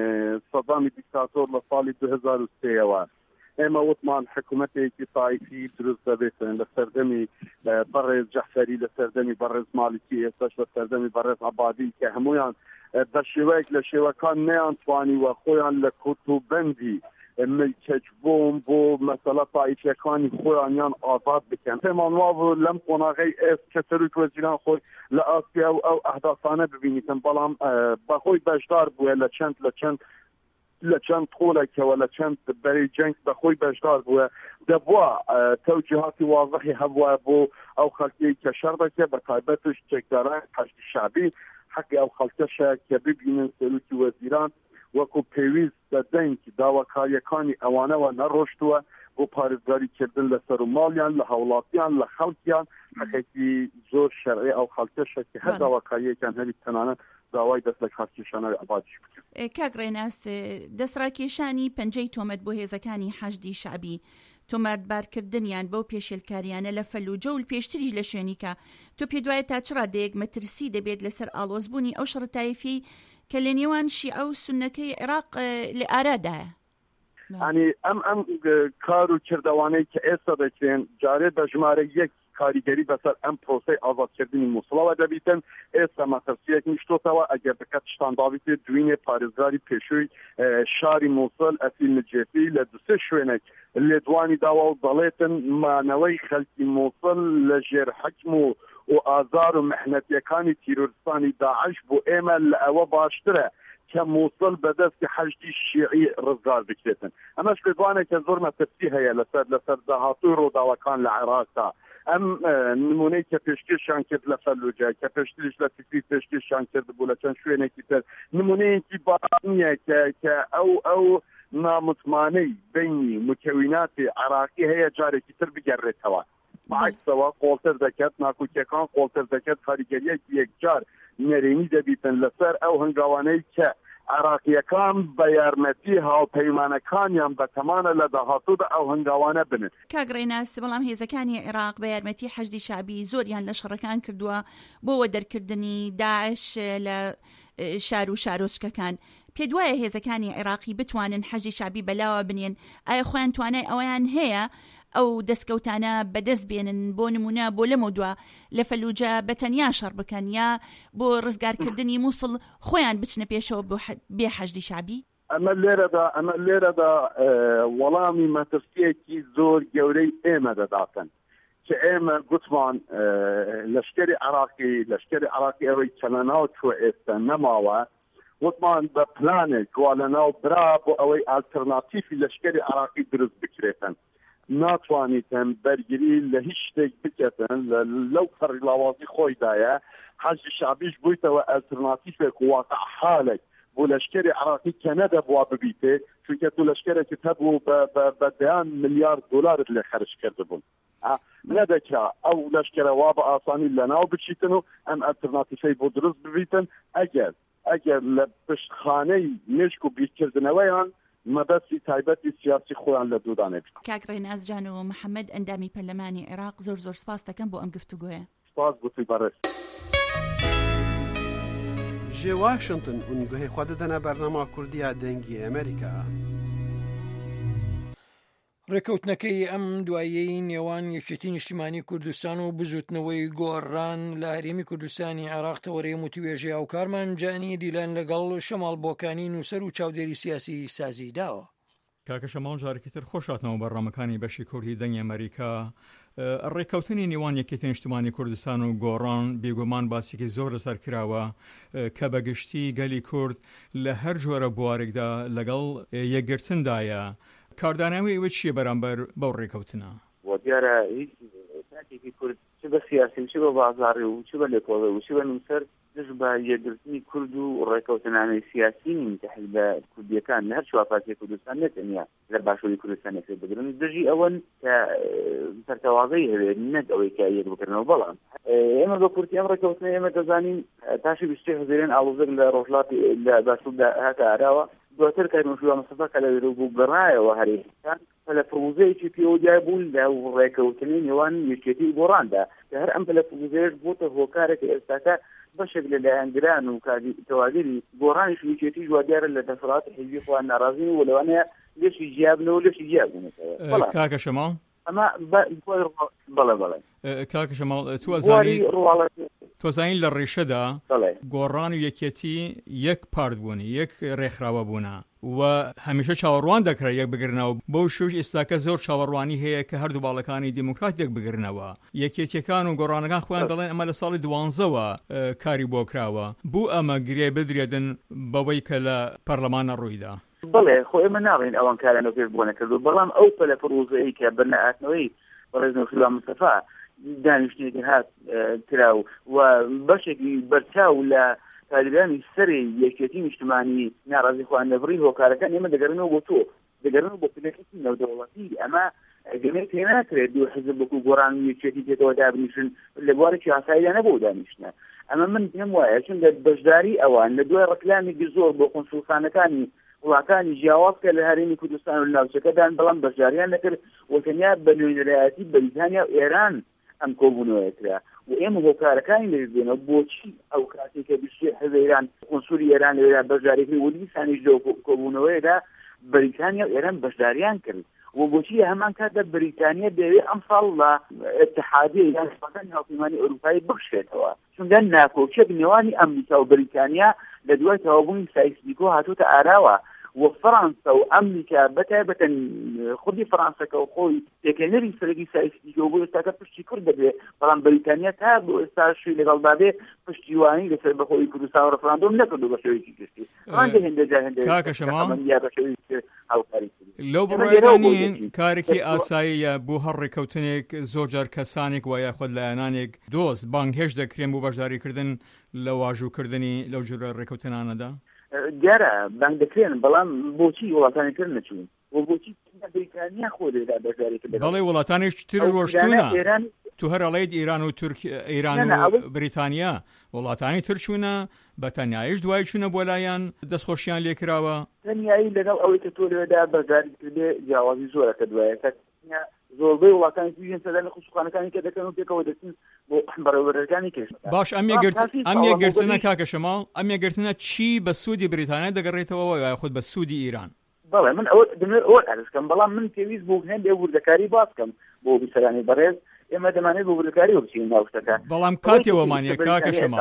I: سەدامی دیکتاتۆر لە ساڵی دو هەزار و سێەوە. ئێمە وتمان حکوومەتێکی تایفی دروست دەبێتن لە سەردەمی بەڕێز جەحفەری، لە سەردەمی بەڕێز مالیکی، ئێستاش لە سەردەمی بەڕێز عەبادی کە هەمویان بە شێوەیەک لە شێوەکان نەیانتوانیوە خۆیان لە کۆتوبەندی ملکەج بووم بۆ مەسەلە تایفیەکانی خۆیانیان ئازاد بکەن. پێمان وا بوو لەم قۆناغەی ئێست کە سەرۆکوەزیران خۆی لە ئاسیا و ئەو ئەهدافانە ببینیتن، بەڵام بەخۆی بەشدار بووە لە چەند لە چەند لە چەند تۆڵێکەوە لە چەند بەرەی جەنگ بەخۆی بەشدار بووە. دەبووە تەوجیهاتی واضحی هەبووە بۆ ئەو خەڵکی کە شەڕ دەکە، بە تایبەتش چێکداران حەشد شعبی حەقی ئەو خەڵکەشە کە ببینن سەرۆکی وەزیران وەکو پێویست بە دەنگ داواکاریەکانی ئەوانەوە نەڕۆشتووە بۆ پارێزگاریکردن لەسەر و ماڵیان، لە هەوڵاتیان، لە خەڵکیان. حەقێکی زۆر شەرعی ئەو خەڵکەشە کە هەر داواکاریەکان هەری تەنانەت داوای دەست لە کارکێشانەوەی عەبادیش بکەن.
K: کاک ڕێناس، دەسڕاکێشانی پەنجەی تۆمەت بۆ هێزەکانی حەشدی شعبی، تۆمەتبارکردنیان بەو پێشێلکاریانە لە فەلوجە و پێشتریش لە شوێنیکە، تۆ پێ دوایە تا چ ڕادەیەک مەترسی دەبێت لەسەر ئاڵۆزبوونی ئەو شەڕ تایفی کە لە نێوان شیعە و سونەکەی عێراق لە ئارادایە؟
I: ینی ئەم ئەم کار و کردەوانەی کە ئێستا دەکرێن جارێ بە ژمارە یەک کاریگەری بەسەر ئەم پرۆسەی ئازادکردنی مووسڵەوە دەبیتن. ئێستا مەترسیەک نیشتۆتەوە ئەگەر بکات شتان داویتێ دوینێ پارێزگاری پێشووی شاری مووسڵ ئەسیل نجێفی لە دوسێ شوێنێک لێدوانی داوا و دەڵێتن مانەوەی خەڵکی مووسڵ لە ژێر حەکم و و ئازار و مەحنەتیەکانی تیرۆریستانی داعش بۆ ئێمە لە ئەوە باشترە کە مووسڵ بەدەستی حەشدی شیعی ڕزگار بکرێتن. ئەمەش پێدوانێکە زۆر مەترسی هەیە لەسەر لەسەر داهاتووی ڕۆوداوەکان لە عێراقدا. ئەم نمونەی کە پێشکەشیان کرد لە فەلوجە، کە پێشتریش لە تکریت پێشکەشیان کرد بوو لە چەند شوێنێکی تر، نمونەیەکی باشە کە ئەو ئەو ناموتمانەی بینی مکەویناتی عێراقی هەیە جارێکی تر بگەڕێتەوە. بەعکسەوە قۆڵتر دەکات، ناکوکیەکان قۆڵتر دەکات، کاریگەریەکی یەکجار نەرێنی دەبیتن لەسەر ئەو هەنگاوانەی کە عراقیەکان بە یارمەتی هاوپەیمانەکانیان بە تەمانە لە داهاتوودا ئەو هەنگاوانە بنن.
K: کاک ڕێناس، بەڵام هێزەکانی عێراق بە یارمەتی حەشدی شعبی زۆریان لە شەڕەکان کردووە بۆ دەرکردنی داعش لە شار و شارۆچکەکان. پێ دوایە هێزەکانی عێراقی بتوانن حەشدی شعبی بەلاوە بنێن؟ ئایا خۆیان توانای ئەویان هەیە ئەو دەستکەوتانە بەدەست بێنن بۆ نمونە بۆ لەمە دووە لە فەلوجە بەتەنیا شەڕ بکەن یا بۆ ڕزگارکردنی مووسڵ خۆیان بچنە پێشەوە بێ حەشدی شعبی؟
I: ئەمە لێرەدا ئەمە لێرەدا وەڵامی مەترسیەکی زۆر گەورەی ئێمە دەداتن کە ئێمە گوتمان لەشکری عێراقی لەشکری عێراقی ئەوەی چەلەناو چوە ئێستا نەماوە وتمان ببلانك ولا ناو براب أو ألترناتيف لشكل عراقي درس بكريتن ناتوانيتن برجري لهشتك بكتن لو فر لوازي خوي دايا حاج الشعبيش بويتا والترناتيفك واقع حالك ولشكري عراقي كندا بواب بيته شو كتو لشكري كتبوا بديان مليار دولار اللي خرج كردبون ندكا او لشكري وابا اصاني لنا وبتشيتنو ام الترناتيفي بودرز ببيتن اجل اجل بشخاني نشكو بيكردنويان ما بس تایبەتی سیاسی خۆیان لە دوودانێ بکەن.
K: کاک ڕێناز جان و محەممەد ئەندامی پەرلەمانی عێراق زۆر زۆر سپاس دەکەم بۆ ئەم گفتوگۆیە.
I: سپاس بۆ بەڕێز.
L: ji Washington û guhê xwe didine bernama Kurdiya dengî Amerîka.
B: ڕێکەوتنەکەی ئەم دوایەی نێوان یەکێتی نیشتیمانی کوردستان و بزوتنەوەی گۆڕان لە هەرێمی کوردستانی عێراق تەوەرەیە وتوێژێ ئەو کارمانجانی دیلان لەگەڵ شەماڵ بۆکانی نووسەر و چاودێری سیاسی سازی داوە.
G: کاکە شەماڵ جارێکی تر خۆشاتنەوە بەڕامەکانی بەشی کوردی دەنگی ئەمریکا ڕێکەوتنی نێوان یەکێتی نیشتیمانی کوردستان و گۆڕان بێگومان باسیکی زۆر لەسەر کراوە کە بەگشتی گەلی کورد لە هەر جۆرە بوارێکدا لەگەڵ یەکگرتندایە. کارداناوی ئەوە چییە بەرامبەر بەو ڕێکەوتنە؟
E: بۆ دیارە هیچ کاتێکی کورد چ بە سیاسی چ بە بازاڕی و چ بە لێکۆڵێ و چ بە نووسەر دژ بە یەکگرتنی کورد و ڕێکەوتنانەی سیاسی متحد بە کوردیەکان لە هەر چوارپاتی کوردستان نەتەنیا لە باشووری کوردستان یەکێ بگرن دژی ئەوەن کە سەرتەوازەی هەبێت نەک ئەوەی کە یەک بکردنەوە. بەڵام ئێمە بە کورتی ئەم ڕێکەوتنە ئێمە دەزانین تاشی بیست هەزارێن ئاڵوزەر لە ڕۆژهەڵاتی لە باشووردا هاتە ئاراوە دواتر کارمەشووە مستەفا کەلەوێرە بوو گەڕایەوە هەرێستان پەلە پرۆزەیەکی پێوەجای بوون لە ڕێکەوتنی نێوان یەکێتی گۆڕاندا کە هەر ئەم پەلە پرۆزەیەش بۆتە هۆکارێک کە ئێستاکە بەشێک لە لایەنگران و تەواگیری گۆڕانیش یەکێتی ژوا دیارە لە دەسەڵاتی حیزبی خۆیان ناڕازین و لەوانەیە لێشی جیابنەوە لێشی جیاببوونەوە.
G: کاکە شەماڵ
E: ئەمە بەڵێ بڵێ
G: کاکە شەماڵ توزانی تۆزانین لە ڕێشەدا گۆڕان و یەکێتی یەک پارت بوون یەک ڕێکخراوە بوونە و هەمیشە چاوەڕوان دەکرێت یەک بگرنەوە بۆ شوش ئێستاکە زۆر چاوەڕوانی هەیە کە هەردوو باڵەکانی دیموکرات یەک بگرنەوە. یەکێتیەکان و گۆڕانەکان خۆیان دەڵێن ئەمە لە ساڵی دوانزەوە کاری بۆ کراوە بوو ئەمە گرێ بدرێدن بەوەی کە لە پەرلەمانە ڕوویدا.
E: بڵێ خۆ ئێمە ناڵین ئەوان کارانەوە پێش بۆ نەکردو بەڵام ئەو پەلە پرۆزەیە کە بەرنەهاتنەوەی بەڕێزنەوەی مستەفا دانیشتێکی هات کراو و بەشێکی بەرچاو لە تالیبانی سەری یەکێتی نیشتیمانی ناڕازی خۆیان لەبڕی هۆکارەکان ئێمە دەگەڕێنەوە بۆ تۆ دەگەڕێنەوە بۆ پلەکەی نەودەوڵەتی. ئەمە گەمێت پێ ناکرێت دوو حزب وەکو گۆڕان و یەکێتی پێکەوە دابنیشن لە بوارێکی ئاساییدا نەبوو دانیشتنە. ئەمە من پێم وایە چونکە بەشداری ئەوان لە دوای ڕەکلامێکی زۆر بۆ قۆنسوڵخانەکانی وڵاتانی جیاواز کە لە هەرێمی کوردستان و ناوچەکەدان بەڵام بەشداریان نەکرد و تەنیا بە نوێنەرایەتی بەریتانیا و ئێران ئەم کۆبوونەوەیەکرا و ئێمە هۆکارەکانی لەژێنەوە بۆچی ئەو کاتێککە بیست هەزاران قۆنسولی ئێران لەوێدا بەشداریکردی و دیسانیش لەو کۆبوونەوەیەدا بەریتانیا و ئێران بەشداریان کرد و بۆچی هەمان کاتە بریتانیا دەوێت ئەم ساڵ لە اتحادیە یاساکانی هاوپەیمانی ئەوروپایی بخشێتەوە چونکە ناکۆچێک نێوانی ئەمریکا و بریتانیا لە دوای تەوابوونی سایسمیکۆ هاتووتە ئاراوە و فەڕەنسا و ئەمریکا بەتایبەتەن خودی فەڕەنسەکە و خۆی پێکەنەری سەرەکی سایسمیکۆ بۆ ئێستاکە پشتی کورد دەبێت بەڵام بریتانیا تا بۆ ئێستاشی لەگەڵدا بێ پشتیوانی لەسەر بەخۆی کوردستان و ڕەفراندۆم نەکردو بە شێوەیەکی گشتی ڕەنگە هێندەجا هێندە
G: کاکە شەماڵ
E: بە شێوەیەکی هاوکاری
G: لەو بڕێدانین کارێکی ئاساییە بۆ هەر ڕێکەوتنێک زۆر جار کەسانێک وایە خۆت لایەنانێک دۆست بانگهێش دەکرێن بۆ بەشداریکردن لە واژووکردنی لەو جۆرە ڕێکەوتنانەدا.
E: دیارە بانگ دەکرێن بەڵام بۆچی وڵاتانی تر نەچوون و بۆچی بریتانیا خۆ لێدا بەشداری کرد؟
G: بەڵێ وڵاتانێک تر ڕۆشتوونە تو هەر ئەڵێیت ئیران و تورک ئیران و بریتانیا وڵاتانی تر چوونە بە تەنیایش دوای چوونە بۆ لایەن دەستخۆشیان لێکراوە.
E: تەنیایی لەگەڵ ئەوەی کە تۆ لێدا بەشداری کردێ جیاوازی زۆرەکە دوایە زۆربەی وڵاتانی تویژن سەدان لە خوشخانەکانی کە دەکەن و پێکەوە دەچن بۆ بەڕێوەبەرەکانی کەش.
G: باش ئەم یەکگرتنە کاکە شەماڵ ئەم یەکگرتنە چی بە سوودی بریتانیا دەگەڕێتەوە وای خۆت بە سوودی ئیران؟
E: بەڵێ من ئەوە دەمێت ئەوە ئەرزکەم بەڵام من پێویست بوو هێندێ وردەکاری باس بکەم بۆ بیسەرانی بەڕێز ئێمە دەمانێت بۆ وردەکاری وبچین ناو شتەکە.
G: بەڵام کاتێوەمانە کاکە شەماڵ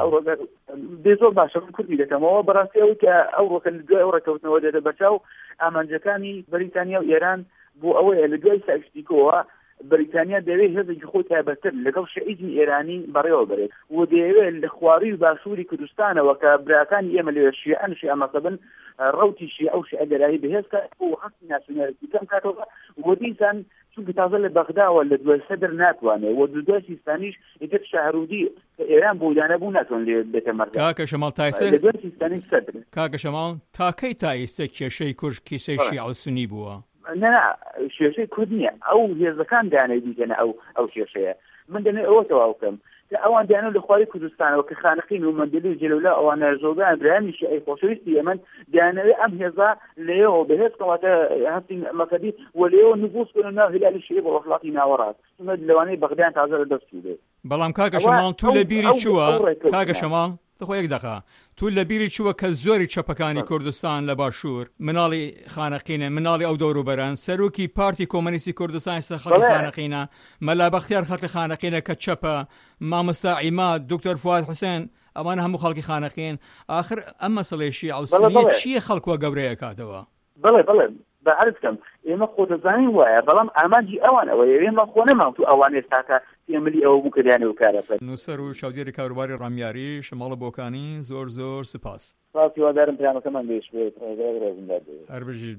E: بێ زۆر باشە من کوردی دەکەمەوە بەڕاستی ئەوەی کە ئەو ڕۆکە لە دوای ئەو ڕێکەوتنەوە دێتە بەرچاو ئامانجەکانی بەریتانیا و ئێران بۆ ئەوەیە لە دوای سایسمیکۆوە بریتانیا دەوێت هێزێکی خۆی تایبەتر لەگەڵ شیعیزمی ئێرانی بەڕێوە بێت و دەیەوێت لە خواروی و باشووری کوردستانەوە کە براکانی ئێمە لێ شیعەن شیعە مەسەبن ڕەوتی شیعە و شیعە گەرایی بەهێزکە و حەقی ناسیۆنالیتی کەم کاتەوە و دیسان چونکە تازە لە بەغداوە لە دوای سەدر ناتوانێت و دوای سیستانیش ئیتر شەهرودی ئێران بۆدانە بوو ناتوان لێ بێتە مەرکەز.
G: کاکە شەماڵ تایسە
E: لە دوای سیستانی سەدر
G: کاکە شەماڵ تاکەی تا ئێستا کێشەی کورد کیسەی شیعە و سونی بووە؟
E: نه کێشەی کورد نییە، ئەو هێزەکان دانەی دیکەنە ئەو ئەو کێشەیە. من دەمێ ئەوە تەواو بکەم کە ئەوان دێنە لە خواری کوردستانەوە کە خانقین و مەندلی و جلەولا ئەوانە زۆربیان برایانی شیعەی خۆشەویستی ئێمن دەیانەوێت ئەم هێزە لێەوە بەهێز کەواتە هەستی مەکەدی و لێەوە نفوس بکەن و ناو هیلالی شیعە بۆ وڵاتی ناوەڕاست لەوانەی بەغدایان تازە لەدەستی بێت.
G: بەڵام کاکە شەماڵ تو لە بیری چووە کاکە شەماڵ دەخۆ یەک دەقا تو لە بیری چووە کە زۆری چەپەکانی کوردستان لە باشوور مناڵی خانەقینە مناڵی ئەو دەوروبەران سەرۆکی پارتی کۆمۆنیستی کوردستان ئێستا خەڵکی خانەقینە مەلا بەختیار خەڵکی خانەقینە کە چەپە مامۆستا عیماد دکتۆر فواد حوسێن ئەوانە هەموو خەڵکی خانەقین ئاخر ئەم مەسەڵەی شیعە و سونی چییە خەڵکوە گەورەیە کاتەوە؟
E: بڵێ بڵێ بەعرض بکەم ئێمە خۆدەزانین وایە بەڵام ئامانجی ئەوان ئەوەیە ئێمە خۆ نەماوە تو ئەوانێ تاکە ئێمەلی ئەوە بوو کردیانە و کارە
G: نووسەر و چاودێری کاروباری ڕامیاری شەماڵە بۆکانی زۆر زۆر سپاس.
E: سپاس هیوادارم پلانەکەمان بێش بێت
G: هەر بژیت.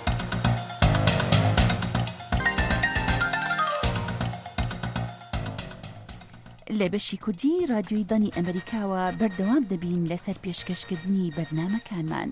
K: لە بەشی کوردی رادیۆی دانی ئەمریکاوە بەردەوام دەبین لەسەر پێشکەشکردنی بەرنامەکانمان.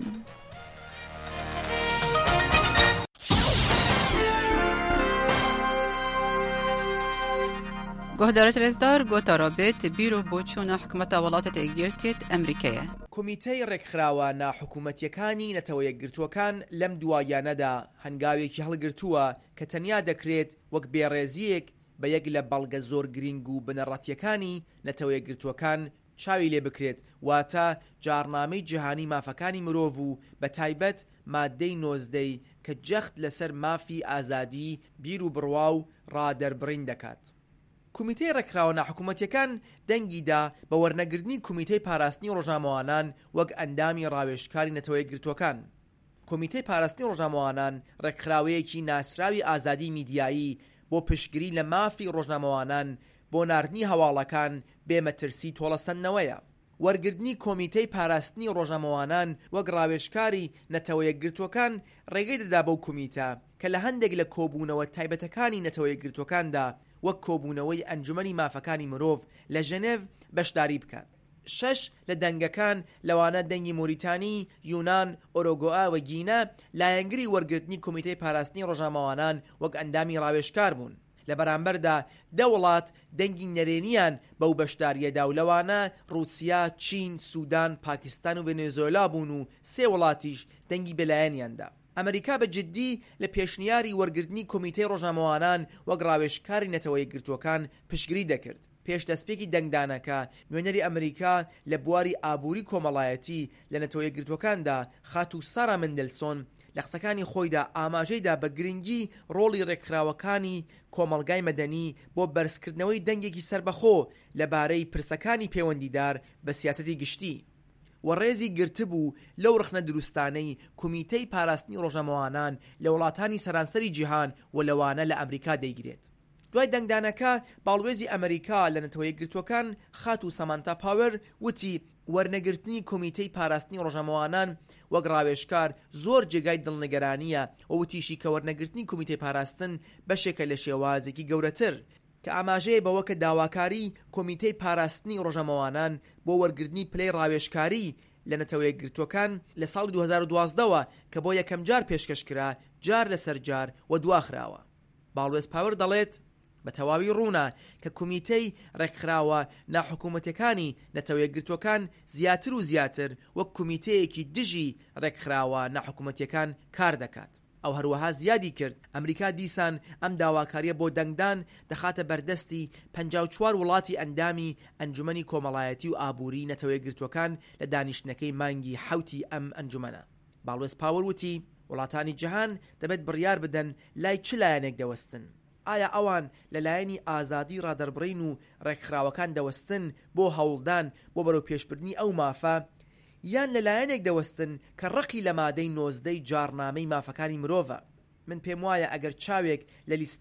M: گۆهدارە تەلێزدار گۆتا رابێت بیرۆ بۆ چوونە حکومەتە وڵاتە یەکگرتوێت ئەمریکایە.
N: کۆمیتەی ڕێکخراوە ناحکوومەتیەکانی نەتەوە یەکگرتووەکان لەم دوایانەدا هەنگاوێکی هەڵگرتووە کە تەنیا دەکرێت وەک بێڕێزیەک بە یەک لە بەڵگە زۆر گرنگ و بنەڕەتیەکانی نەتەوە یەکگرتووەکان چاوی لێ بکرێت واتە جارنامەی جیهانی مافەکانی مرۆڤ و بە تایبەت مادەی نۆزدەی کە جەخت لەسەر مافی ئازادی بیر و بڕوا و ڕادەربڕین دەکات. کۆمیتەی ڕێکخراوە ناحکوومەتیەکان دەنگیدا بە وەرنەگرتنی کۆمیتەی پاراستنی ڕۆژنامەوانان وەک ئەندامی ڕاوێژکاری نەتەوە یەکگرتووەکان. کۆمیتەی پاراستنی ڕۆژنامەوانان ڕێکخراوەیەکی ناسراوی ئازادی میدیایی بۆ پشتگیری لە مافی ڕۆژنامەوانان بۆ ناردنی هەواڵەکان بێمەترسی تۆڵەسەندنەوەیە. وەرگرتنی کۆمیتەی پاراستنی ڕۆژنامەوانان وەک ڕاوێژکاری نەتەوە یەکگرتووەکان ڕێگەی دەدا بەو کۆمیتە کە لە هەندێک لە کۆبوونەوە تایبەتەکانی نەتەوە یەکگرتووەکاندا وەک کۆبوونەوەی ئەنجومەنی مافەکانی مرۆڤ لە ژنێڤ بەشداری بکات. شەش لە دەنگەکان لەوانە دەنگی موریتانی، یونان، ئۆرۆگۆئا و گینە لایەنگری وەرگرتنی کۆمیتەی پاراستنی ڕۆژنامەوانان وەک ئەندامی ڕاوێژکار بوون. لە بەرامبەردا دە وڵات دەنگی نەرێنیان بەو بەشداریەدا و لەوانە رووسیا، چین، سوودان، پاکستان و ڤێنێزوێلا بوون و سێ وڵاتیش دەنگی بەلایەنیاندا. ئەمریکا بە جددی لە پێشنیاری وەرگرتنی کۆمیتەی ڕۆژنامەوانان وەک ڕاوێژکاری نەتەوە یەکگرتووەکان پشتگیری دەکرد. پێش دەستپێکی دەنگدانەکە نوێنەری ئەمریکا لە بواری ئابووری کۆمەڵایەتی لە نەتەوە یەکگرتووەکاندا خات و سارا مندلسۆن لە قسەکانی خۆیدا ئاماژەیدا بە گرنگی ڕۆڵی ڕێکخراوەکانی کۆمەڵگای مەدەنی بۆ بەرزکردنەوەی دەنگێکی سربەخۆ لەبارەی پرسەکانی پەیوەندیدار بە سیاسەتی گشتی. و ڕێزی گرتبوو لەو ڕخنە دروستانەی کۆمیتەی پاراستنی ڕۆژنامەوانان لە وڵاتانی سەرانسەری جیهان و لەوانە لە ئەمریکا دەیگرێت. دوای دەنگدانەکە باڵوێزی ئەمریکا لە نەتەوە یەکگرتووەکان خات و سەمانتا پاوەر وتی وەرنەگرتنی کۆمیتەی پاراستنی ڕۆژنامەوانان وەک ڕاوێژکار زۆر جێگای دڵنیگەرانیە و وتیشی کە وەرنەگرتنی کۆمیتەی پاراستن بەشێکە لە شێوازێکی گەورەتر کە ئاماژەیە بەوە کە داواکاری کۆمیتەی پاراستنی ڕۆژنامەوانان بۆ وەرگرتنی پلەی ڕاوێژکاری لە نەتەوە یەکگرتووەکان لە ساڵی دوو هەزار و دوازدەوە کە بۆ یەکەم جار پێشکەشکرا جار لەسەر جار و دواخراوە. باڵوێز پاوەر دەڵێت بە تەواوی ڕوونە کە کۆمیتەی ڕێکخراوە ناحکوومەتیەکانی نەتەوە یەکگرتووەکان زیاتر و زیاتر وەک کۆمیتەیەکی دژی ڕێکخراوە ناحکوومەتیەکان کار دەکات. ئەو هەروەها زیادی کرد ئەمریکا دیسان ئەم داواکاریە بۆ دەنگدان دەخاتە بەردەستی پەنجاو و چوار وڵاتی ئەندامی ئەنجومەنی کۆمەڵایەتی و ئابووری نەتەوە یەکگرتووەکان لە دانیشتنەکەی مانگی حوتی ئەم ئەنجومەنە. باڵوێز پاوەر وتی وڵاتانی جیهان دەبێت بڕیار بدەن لای چ لایەنێک دەوەستن. ئایا ئەوان لەلایەنی ئازادی ڕادەربڕین و ڕێکخراوەکان دەوەستن بۆ هەوڵدان بۆ بەرەو پێشبردنی ئەو مافە یان لەلایەنێک دەوەستن کە ڕقی لە مادەی نۆزدەی جارنامەی مافەکانی مرۆڤە؟ من پێم وایە ئەگەر چاوێک لە لیستەی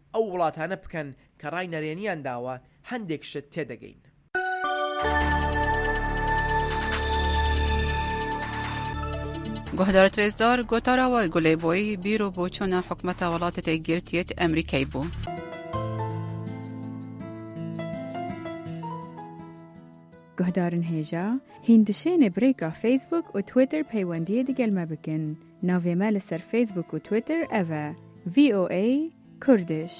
N: ئەو وڵاتانە بکەن کە ڕای نەرێنیان داوە هەندێک شت تێدەگەین.
M: گۆهدار ترێزدار گۆتاراوە گولێبۆی بیرۆ بۆ چۆنە حکومەتە وڵاتە تێگرتیێت ئەمریکای بوو.
O: گۆهدارن هێژا هیندشێنێ برێکا فیسبوک و تویتر پەیوەندیە دەگەلمە بکەن. ناوێمە لەسەر فیسبوک و تویتر ئەڤە ڤی ئۆ ئەی کوردش.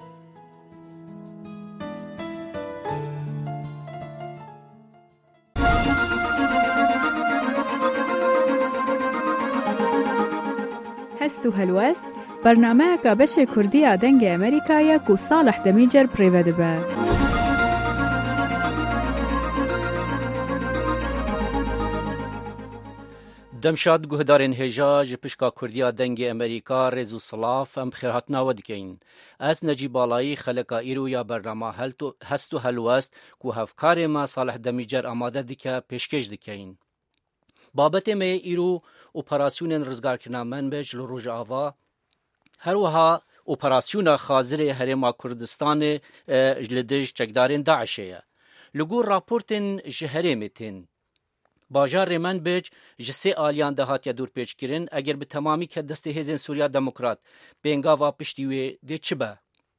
O: هەست و هەلوەست بەرنامەیەکە بەشێ کوردیە دەنگی ئەمریکایە و ساڵح دەمیجەر پڕێوە دەبە.
P: دەمشاد گوهدارên هێژا ji pişka Kurdiya dengê Amerîka rêz û silav em xêrhatnawe dikeyin. Ez Necîb Balayî xeleka îro ya bernama hest û helwest ku hevkarê me Salih Demîcer amade dike pêşkêş dikeyin. Babetê me îro operasyonên rizgarkirina Menbej li Rojava her wiha operasyona xazirê Herêma Kurdistanê li dij çekdarên Daişê ye. Li gor raportên ji Herêmê tên bajarê Menbej ji sê aliyan de hatiye dûrpêçkirin eger bi temamî ke destê hêzên Sûriya Demokrat pêngava piştî wê dê çi be?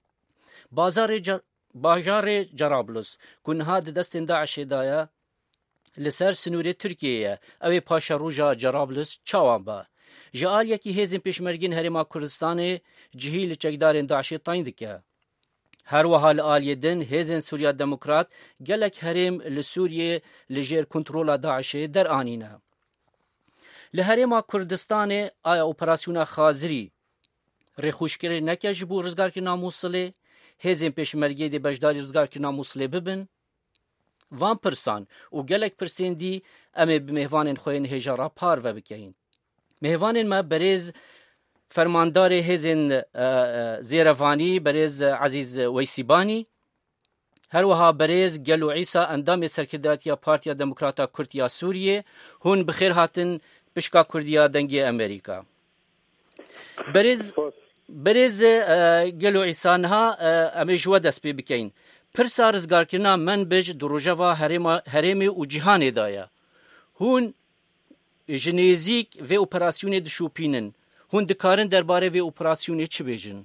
P: Bajarê Cerablus ku niha di destên Daişê de ye li ser sinûrê Tirkiyeyê ew ê paşa roja Cerablus çawan be. Ji aliyekî hêzên pêşmergên Herêma Kurdistanê cihî li çekdarên Daişê tayîn dike. Her wiha li aliyê din hêzên Sûriya Demokrat gelek herêm li Sûriyê li jêr kontrola Daişê deranîne. Li Herêma Kurdistanê aya operasyona xazirî rêxuşkirê neke ji bo rizgarkirina Mosulê, hêzên pêşmergê dê beşdarî rizgarkirina Mosulê bibin? Van pirsan û gelek pirsên dî em ê bi mêhvanên xwe yên hêjara parve bikeyin. Mêhvanên me berêz fermandarê hêzên Zêrevanî berêz Ezîz Weysîbanî, her wiha berêz Gelo İsa endamê serkirdatiya Partiya Demokrata Kurd ya Sûriyê hûn bi xêr hatin pişka Kurdiya dengê Amerîka. Berêz berêz Gelo İsa niha em ê ji we dest pê bikeyin. Pirsa rizgarkirina Menbij di rojeva herêmê û cîhanê da ye. Hûn ji nêzik vê operasyonê dişopînin. Hûn dikarin derbarê vê operasyonê çi bêjin?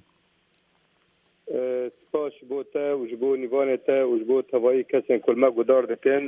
Q: Spas ji bo te û ji bo nîvanê te û ji bo tevayî kesên ku me gudar dikin.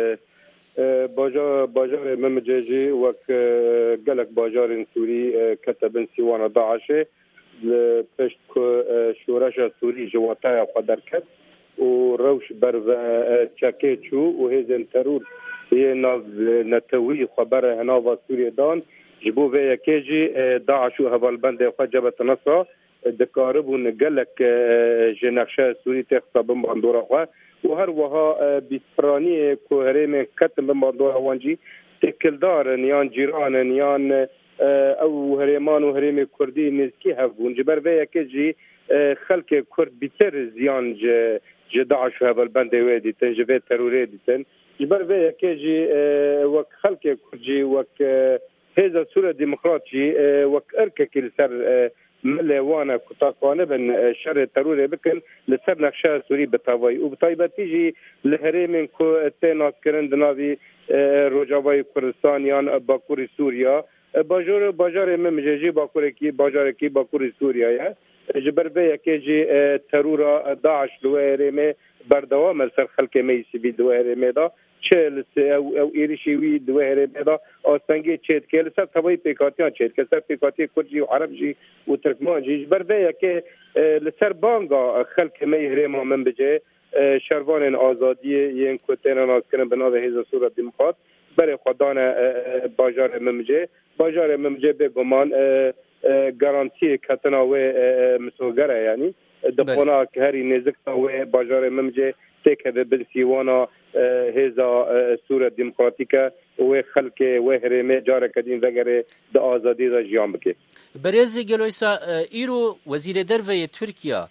Q: Bajarê Memicê jî wek gelek bajarên Sûrî kete bin sîwana Daişê li pişt ku şoreşa Sûrî ji wataya xwe derket û rewş ber çekê çû û hêzên terûr yê nav netewî xwe bere hinava Sûriyê dan ji bo vê yekê jî Daeş û hevalbendê xwe cebet Nesra dikaribûn gelek ji nexşeya Sûrî tê xisa bin bandora xwe û her wiha bîstpiraniyê ku herêmên ketin bin bandora wan jî têkildarin yan cîranin yan ew herêman û herêmê Kurdî nêzkî hevbûn. Ji ber vê yekê jî xelkê Kurd bîtir ziyan ji ji Daeş û hevalbendê wê dîtin, ji vê terorê dîtin. Ji ber vê yekê jî wek xelkê Kurd jî wek hêza Sûriya Demokrat jî wek erkekî li ser milê wan e ku taxwane bin şerê terorê bikin li ser nexşeya Sûrî bi tevayî û bi taybetî jî li herêmên ku tê naskirin di navî Rojavayê Kurdistan yan Bakurê Sûriya bajarê Memicê jî bakurekî bajarekî Bakurê Sûriya ye. Ji ber vê yekê jî terora Daeş li wê herêmê berdewam e ser xelkê me sivîl di wê herêmê da çi li ew êrişî wî di wê herêmê da astengê çê dike li ser tevayî pêkatiyan çê dike ser pêkatiyê Kurd jî Arab jî û Tirkman jî ji ber vê yekê li ser banga xelkê me herêma min bicê şervanên azadiyê yên ku têne naskirin bi navê hêza Sûriya Demokrat berê xwe dane bajarê Memicê. Bajarê Memicê bêguman garantiyê ketina wê misûger e yanî dixwana herî nêzik ta wê bajarê Memicê têkeve bil sîwana hêza Sûriya Demokratîk e wê xelkê wê herêmê careke din vegerê di azadî de jiyan bike.
P: Berêz Gelo İsa îro Wezîrê Derveyê Tirkiya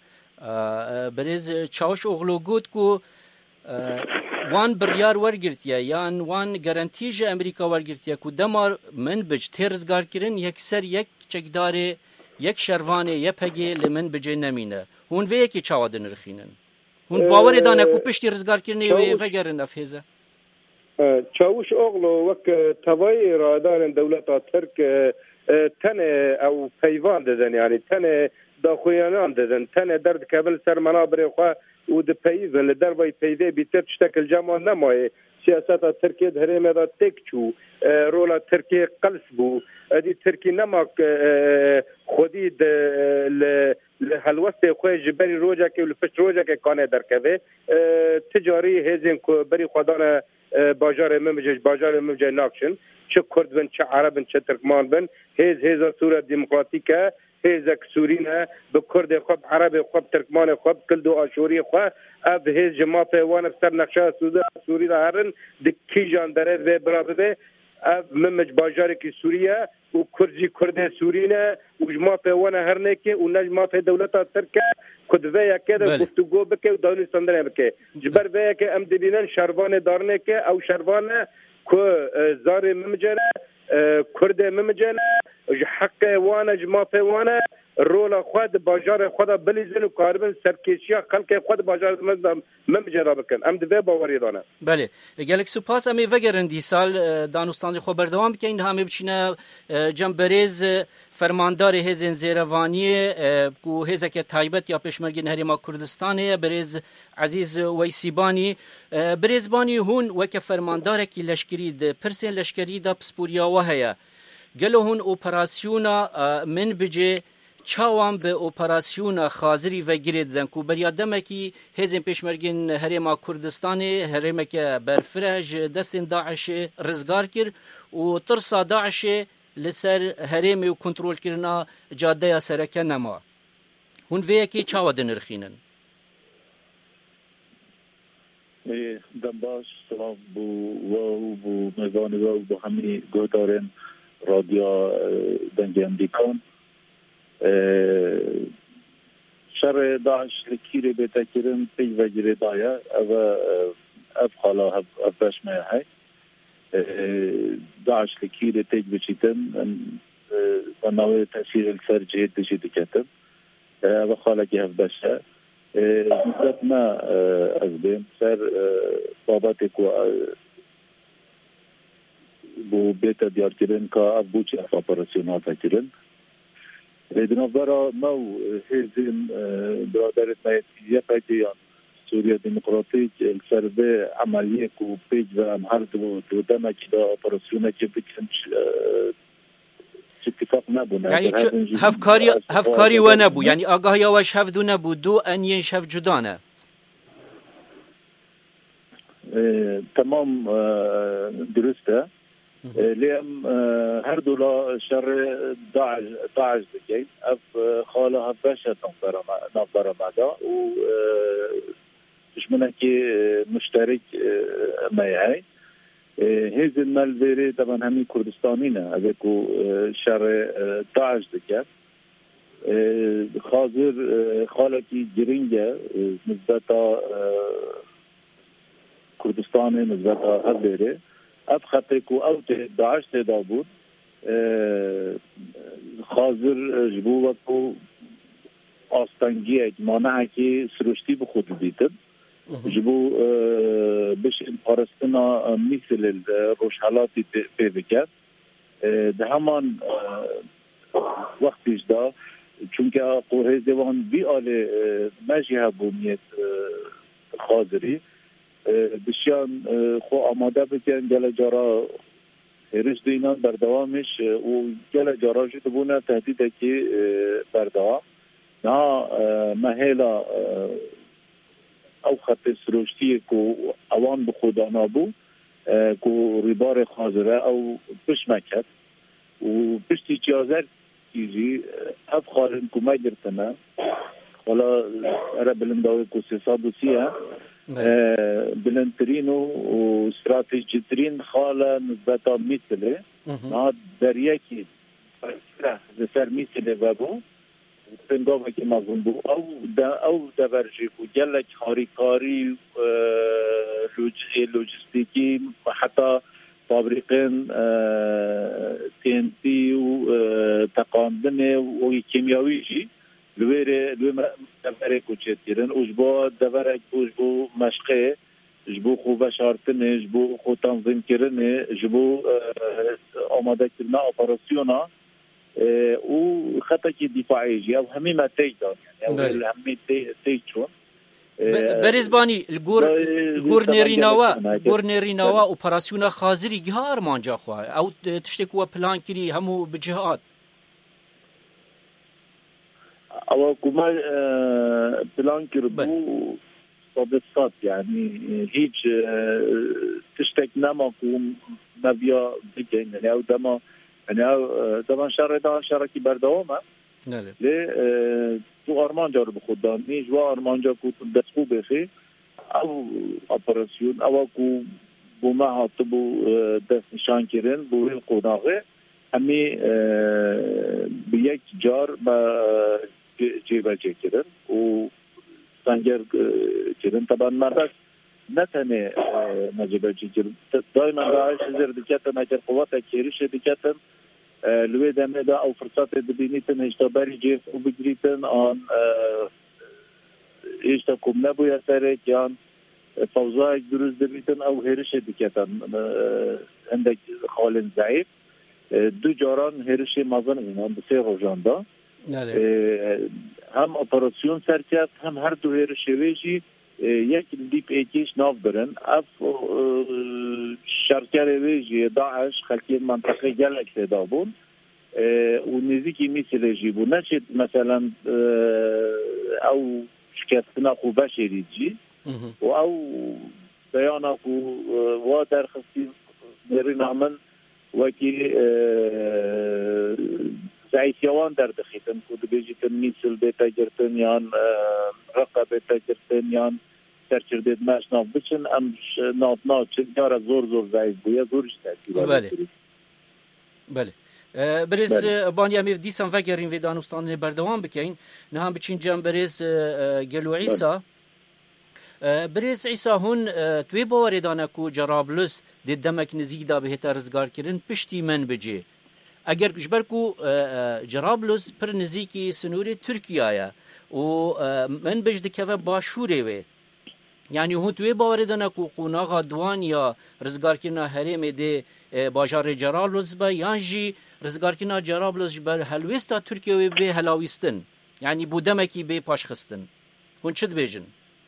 P: berêz Çavuşoğlu got ku wan biryar wergirtiye yan wan garantî ji Amerîka wergirtiye ku dema Menbij tê rizgarkirin yekser yek çekdarê یک شروانه یه پگی لمن بجه نمینه هون وی یکی چاوادن رخینن هون باوری دانه کو پشتی رزگار کرنی و وگرن افهزه
Q: چاوش اغلو وک توای رادان دولت ترک تن او پیوان دادن یعنی تن داخویانان دادن تن درد کابل سر منابر خو و د پیوه لدربای پیوه بیتر تشتکل جمع نمایه سیاست ترکیه هرمه دا تکچو رولا ترکیه قلس بو ادی ترکی نماک خودی لحلوست خوی جبری روجا که لپشت روجا که کانه درکوه تجاری هزین که بری خودان باجار ممجش باجار ممجش ناکشن چه کرد بن چه عرب بن چه ترکمان بن هز هزا سوره دموکراتیکه هزک سورینه به کرد خوب عرب خوب ترکمان خوب کل دو آشوری خوب اب هز جماعت وان بسر نقشه سوده سوری را هرن دکی جان داره و برابره اب ممج باجار کی سوریه و کرجی کرد سورینه و جماعت وان هرنه که و نجماعت دولت ترکه کدوه که ده گفتگو بکه و دانستان داره بکه جبر به که ام دبینن شروان دارنه که او شروان که زار ممجره کرد ممجره حق وان جماعت وان رولا خود باجار خود بلیزن و کاربن سرکیشیا خلق خود باجار مزدم ممجرا بکن ام دوی باوری دانه
P: بله گلک سپاس امی وگرن دی سال دانستان خو بردوام بکن همه بچینه جنبریز فرماندار هزین زیروانی کو هزک تایبت یا پشمرگین هریما کردستان بریز عزیز ویسیبانی بریزبانی هون وک فرماندار کی لشکری د پرسین لشکری د پسپوریا وهیا گلو هون اپراسیونا من بجه چاوان به اپراسیون خازری و گریدن کو بریادمه کی هزین پشمرگین هریما کردستان هریما که برفرج دستین داعش رزگار کر و ترسا داعش لسر هریمی و کنترول کرنا جاده سرکه نما هون وی کی چاودن رخینن
R: دنباش سلام بو و بو مزان و بو همی گوتارن رادیو دنگ امریکان شر داعش لکیره بتکرن پی وجره دایا او اف خالا اف بشمه های داعش لکیره تیج بچیتن و نوع تأثیر السر جهد بچی دکتن او خالا که اف بشه نزد ما از بیم سر بابت کو بو بیتا دیار کرن که اف بوچی اف اپراسیونات کرن دنابرا مو هزين برادرت مايتية بايتيان سوريا ديمقراطية السربة عملية كو بيج وامهرد ودما كده اوبراسيونا كي بيكسنش اتفاق نبو
P: يعني هفكاري هفكاري ونبو يعني آگاه یا وش هفدو نبو دو انين شف جدانه
R: تمام درسته لیم هر دولا شر داعش داعش دکید اف خاله هفش نفر نفر مدا و دشمنه که مشترک میای هیز الملویری طبعا همی کردستانی نه از کو شر داعش دکید خاطر خاله کی جرینگه نسبتا کردستانی نسبتا هبره اف خطر کو او داعش تدا بود خاطر جبو کو آستانگی مانع کی سرشتی به خود دیدن جبو بش پارستنا مثل روشحالاتی پیوکت ده همان وقتیش دا چونکه قوه زوان بی آل مجیه بونیت خاطری بسیان خو آماده بکن گل جارا هرش دینان بردوامش و گل جارا شده بونه تهدیده که بردوام نه محیلا او خط سروشتی که اوان به خدا نابو که ریبار خازره او پشمکت و پشتی چیازر چیزی اف خارن که مگرتنه حالا اره بلنداوی که سیصاد و سیه بلندترین و استراتیجیترین خاله نسبتا مثله نه در یکی لسر مثله و بو پنگاه که مظلوم بو او دا او دبرجی کو گلک خاریکاری لوجستیکی حتی فابریقین تی ان تی و تقاندن و کیمیاوی جی لویر لویر دفره کوچت کردن اوجبا دفره اوجبو مشقه جبو خوب شارتن جبو خو تنظیم کردن جبو آماده کردن اپراسیونا و خطا کی دفاعی جی او همه ما تیج دار یعنی او همه تیج چون
P: برزبانی الگور گورنری نوا گورنری نوا اپراسیون خازری گهار مانجا خو او تشتک و پلان کری همو بجهات
R: او کومه پلان کربو صادقات يعني هيج تشتك نما كوم نبيا بجين يعني او دما يعني او دما شهر دا شهركي بردوما
P: نعم
R: لي تو ارمانجا رو بخدامي جوا ارمانجا كو دسخو بخي او اپراسيون او كو بوما هاتبو دست نشان كرن بو القناغه همي بيك جار ما جيبا جيكرن و سنگر کردن طبعا مرد نتنه نجیب چیزی دائما داعش زیر دکتر نجار قوات کیریش دکتر لوی دمه دا او فرصت دبینیتن اشتباری جیف و بگریتن آن اشتا کم نبوی سره کیان فوضای دروز دبیتن او هرش دکتر عندك خالن ضعیف دو جاران هرش مازن اینان بسه روزاندا هم اپراسیون سرکرد هم هر دو هر شویجی یک دیپ ایکیش ناف برن اف شرکر ویجی داعش خلقی منطقه گلک پیدا بون و نزدیکی مثل جیبو نشد مثلا او شکستنا خوبه شریجی و او بیانا خو و درخستی نرین من وکی زعيسيوان در دخيتن كود بيجيتن ميسل بيتا جرتن يان رقا بيتا جرتن يان ترشردد ماش ناف بچن ام ناف ناف چن يارا زور زور زعيس بويا زورش تاكيبا
P: بله بله برز بانيا ميف ديسان فاقرين في دانوستان بردوان بكين نهام بچين جان برز گلو عيسى برز عيسى هون توي باوري دانكو جرابلس دي دمك نزيك دا بهتا رزگار کرن پشتی من بجي اگر جبرکو جرابلس پر نزیکی سنوری ترکیه و من بجد که باشوره وی یعنی هون توی باوردن که قوناغا دوان یا رزگارکینا حریم ده باجار جرابلس با یا جی رزگارکینا جرابلس جبر هلویستا ترکیه وی به هلاویستن یعنی بودمکی به پاشخستن هون چد بیجن؟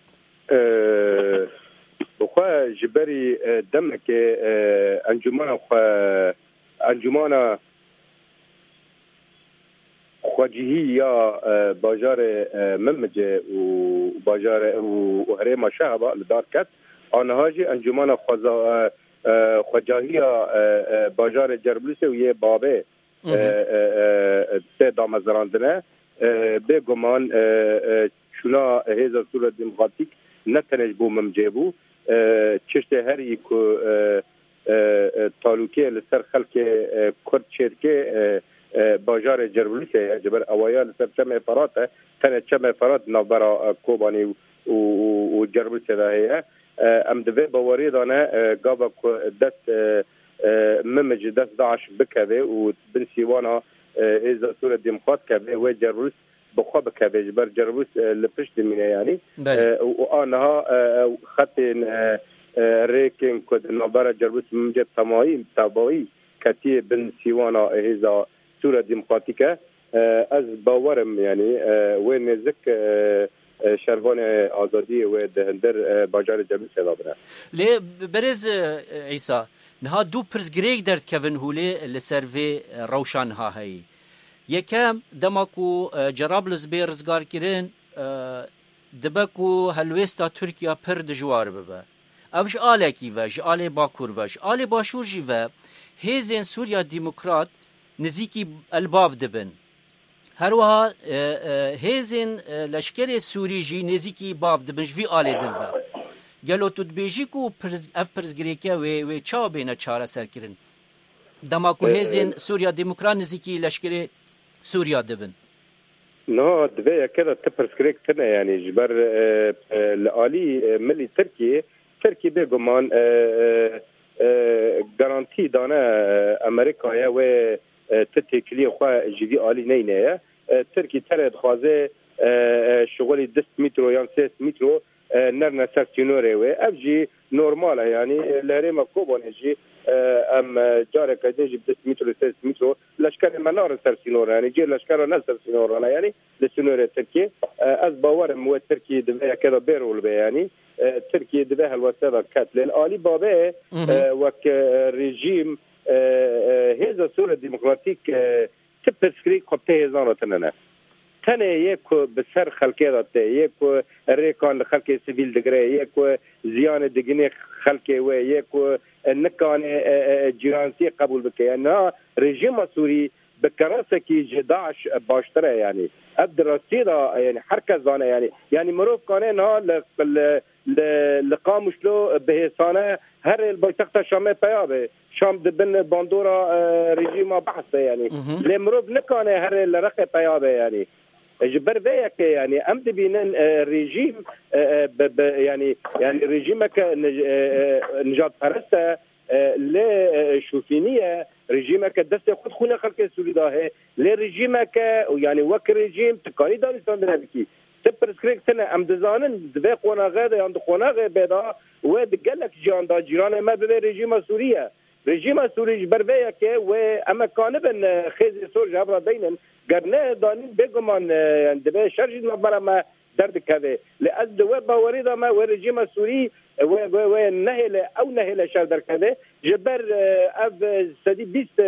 Q: بخواه جبری دمک انجمان خواه انجمان خواجهی یا باجار ممجه و باجار و هرم شهبا لدار کت آنها جی انجمان خواجهی باجار جربلوس و یه بابه سه دامزراندنه به گمان چونا هزار سور دموکراتیک نتنج بو ممجه بو چشت هری که تالوکه لسر خلق کرد شرکه باجار جربلوسه جبر اوایل لسر چم فرات تنه چم فرات نوبرا کوبانی و جربلوسه ده هیه ام دوی باوری دانه گابا دست ممج دست داعش بکوه و بن سیوانا ایزا سور دمخواد کوه و جربلوس بخوا بکوه جبر جربلوس لپشت دمینه یعنی و آنها خط ریکن کد نوبرا جربلوس ممجد تمایی تابایی کتی بن سیوانا ایزا سور دمخواتیکه از باورم یعنی و نزک شربان آزادی و دهندر باجار جربلوس دابنه
P: لی برز عیسی نها دو پرزگریک درد کون هولی لسروی روشان ها هی یکم دماکو جرابلس بی رزگار کرن دبکو هلوستا ترکیه پر دجوار ببه اوش آله کی وش آله باکور وش آله باشور جی و هیزن سوریا دموکرات نزیکی الباب دبن هر وها هیزن لشکر سوری جی نزیکی باب دبن جوی آله دن و گلو تو دبیجی کو اف پرزگریکه و و چاو بینه چاره سر کرن دماکو هیزن سوریا دموکرات نزیکی لشکر سوریا دبن
Q: نه دوی کده تپرسکریک تنه یعنی جبر لآلی ملی ترکیه ترکیه بگمان گارانتی دانه امریکا و تتكلي خو جدي عالي نينه تركي ترى خوازه شغل دست مترو يعني ست مترو نرنا سرسينوري و افجي نورمال يعني لاريما كوبونجي ام جاري كدجي دست مترو ست مترو لشكر منار سرسينور يعني جي لشكر ناس سرسينور انا يعني لسينوري تركي از باور مو تركي دبا كذا بيرول يعني تركي دبا الوسادة كاتل الالي بابا وك ريجيم هذا صورة ديمقراطيك تبسكري قبته زانتنا تنه یک بسر خلقی داده یک ریکان خلقی سیویل دگره یک زیان دگنی خلقی و یک نکان جیرانسی قبول بکه نه رژیم سوری بکراسه کی جداعش باشتره يعني الدراسي دا يعني حركه زانه يعني يعني مروف كان نه لقامش له بهسانه هر البيتخت شامه بيابه شام دبن باندورا رژیم بحثه يعني لمروف نكان هر الرقه بيابه يعني جبر بيك يعني ام دبينن ريجيم يعني يعني ريجيمك نجات فرسته لا شوفينيه ريجيمك دست خود خونه خلق سوريداه لا ريجيمك يعني وك ريجيم تقاني دانستان بنبكي تبرسكريك سنه ام دزانن دبي قونا غاده عند قونا غبدا ودقلك جان دا جيران ما بي ريجيم سوريا رژیم سوری جبر ویا که و اما کانبن خیزی سور جبر دینن گرنه دانین بگمان دبه شرجید مبرا ما درد کده لأز دو باوری دا ما و رژیم سوری و و نهل او نهل شر در کده جبر اف سدی بیست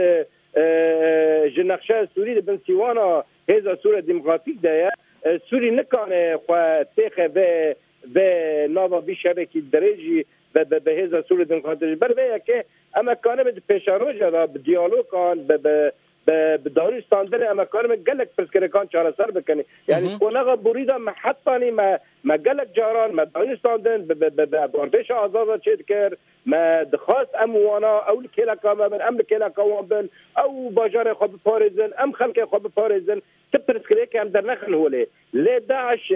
Q: جنخشه سوری بن سیوانا هزا سور دموکراتیک ده سوری نکانه خو تیخه و و ناوا بیشبکی درجی به به هزا سور دموکراتیک بر ویا که اما كان بد پیشارو جدا بديالوگ كان ب ب بدارستان در اما كان مقلق فسكر كان چاره سر بکنی يعني قناغ بريده ما حطاني ما ما قلق جاران ما دارستان در ب ب باردش آزاد چت کر ما دخواست اموانا او کلا کام من ام کلا کام بن او باجار خو باريزن ام خلق خو باريزن تبرسكري كام در نخل هوله ل داعش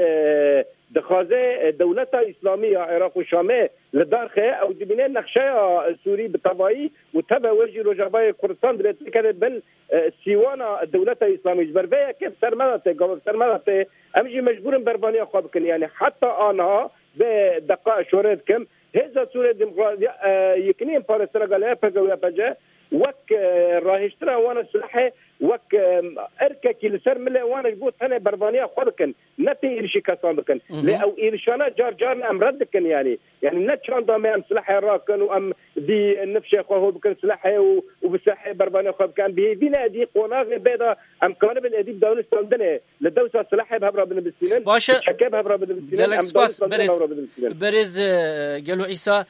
Q: دخوازه دولت اسلامی عراق و شامه لدارخه او جبینه نقشه سوری بطبعی و تبع وجه رجبای کردستان درست کرده بن سیوانا دولت اسلامی جبربه که سرمدته گفت سرمدته امجی مجبورن بربانی خواب کنی یعنی حتی آنها به دقائق شورت کم هزا سوری دموکراسی یکنی پارسترگاله پگویا پجه وك راهشترا وانا سلاحه وك اركك لسر ملا وانا جبوت انا بربانيه خلقن نتي إرشي كسان بكن لا او إرشانا جار جار ام ردكن يعني يعني نتشان ضامن ام سلاحه راكن وام دي النفشه خو بكن سلاحه وبسلاحه بربانيه خو كان به بينا دي قناغ بيضا ام كان بالاديب دولة سندنه لدوسه سلاحه بهبره بن بسنين
P: باشا
Q: شكاب هبره بن بسنين
P: ام برز برز قالوا عيسى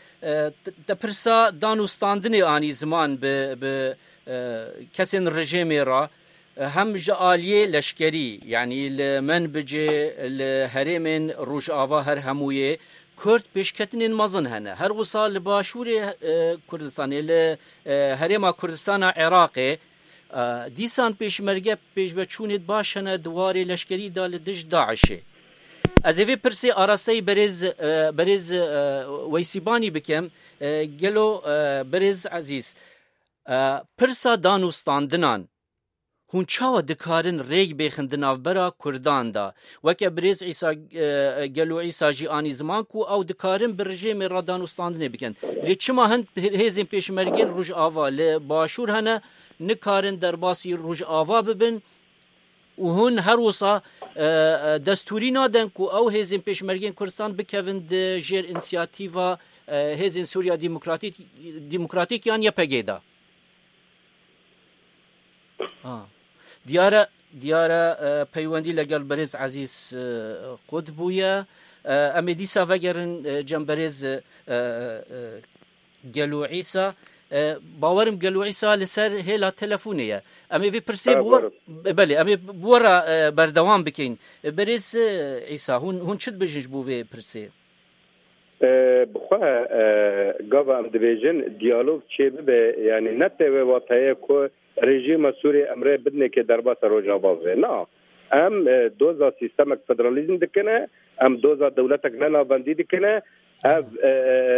P: تبرسا دانوستاندني اني زمان ب ب کسین رژیمی را هم جالیه لشکری یعنی من بجه الهرمن روج آوا هر همویه کرد پیشکتنین مزن هنه هر وصال باشور کردستانی لهرم کردستان عراقی دیسان پیشمرگه پیش بچونید باشنه دواری لشکری دال دش داعشه از اوی پرسی آراسته برز برز ویسیبانی بکم گلو برز عزیز پرسا دانوستاندنان هون چاو دکارن ریگ بخندناو برا کردان دا وکه بریز عیسا گلو عیسا جی آنی زمان کو او دکارن بر رژیم را دانوستاندنه بکن لی چما هند هزین پیشمرگین روژ آوا لی باشور هنه نکارن در باسی روژ آوا ببن و هون هر وصا دستوری نادن کو او هزین پیشمرگین کردستان بکوند جیر انسیاتیوا هزین سوریا دموکراتیک دموکراتیک یان یا پگیدا آه. دیاره دیاره پیوندی لگل برز عزیز قد بویا امی دیسا وگرن جنبرز گلو عیسا باورم گلو عیسا لسر هلا تلفونیه امی وی پرسی بور بله امی بورا بردوام بکین برز عیسا هون هون چد بجنج بو وی پرسی
Q: بخواه گاوا ام دیویژن دیالوگ چه به یعنی نته و واقعه که رژیم سوری امره بدنه که در باس روجاوا و نه ام دوزا سیستمک فدرالیزم دکنه ام دوزا دولتک نه بندی دکنه اف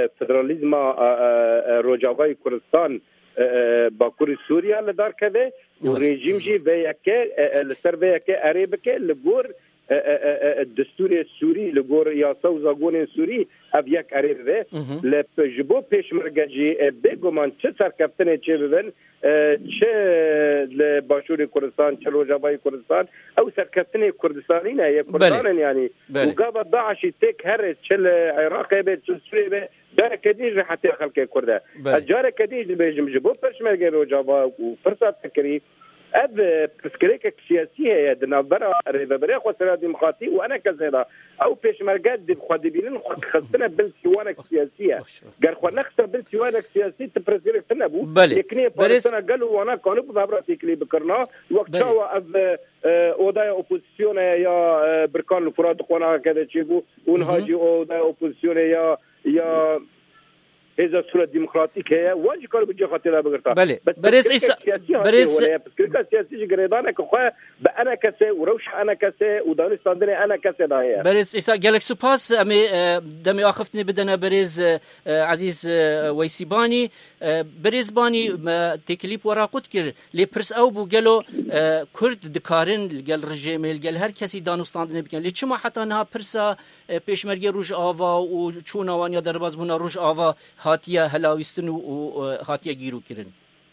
Q: فدرالیزم روجاوای کردستان با کوری سوریا لدار کده وريجيم جي بيكا السر بيكا اريبكا لجور الدستور السوري لجور يا صوزا جون سوري ابيك اريبه لجبو بيشمرجي بيجومان تسر كابتن تشيبن چه لباشور كردستان چه روجابای كردستان او سر كابتن كردستانين هي كردستان يعني وقابل داعش تك هر چه العراق به سوريا به دار كديج حتى خلق كرده الجار كديج بيجم جبو بيشمرجي روجابا وفرصه فكري اب تسكريك سياسيه يا دنابرا ريبرا خسر ديمقراطي وانا كذا او بيشمرجات دي خدبين خصنا بالسيوانه السياسيه قال خو نخسر بالسيوانه السياسيه تبرزيرك تنبو يكني برسنا قالوا وانا كانوا بابراتي كلي بكرنا وقت هو اب اوضاع اوبوزيسيون يا بركان الفراد قنا كذا تشيبو ونهاجي اوضاع اوبوزيسيون يا يا إذا الصورة الديمقراطية واجب كانوا بيجي خاطرها بقرطة.
P: بله. بريز إيسا. بريز.
Q: بس كل سياسي جريدانا كخوا بأنا كسي وروش أنا كسي ودانستاندني أنا كسي داهية.
P: بريز إيسا جالك سوباس أمي دمي آخفتني بدنا بريز عزيز ويسيباني بريز باني تكليب وراقود كر لبرس أو بوجلو كرد دكارن جال رجيم جال هر كسي دانستاندني بكن ليش ما حتى أنها برسا پیشمرگی روش آوا و چون آوانیا در باز بونا روش آوا هاتیه هلاویستن و هاتیه گیرو کرن.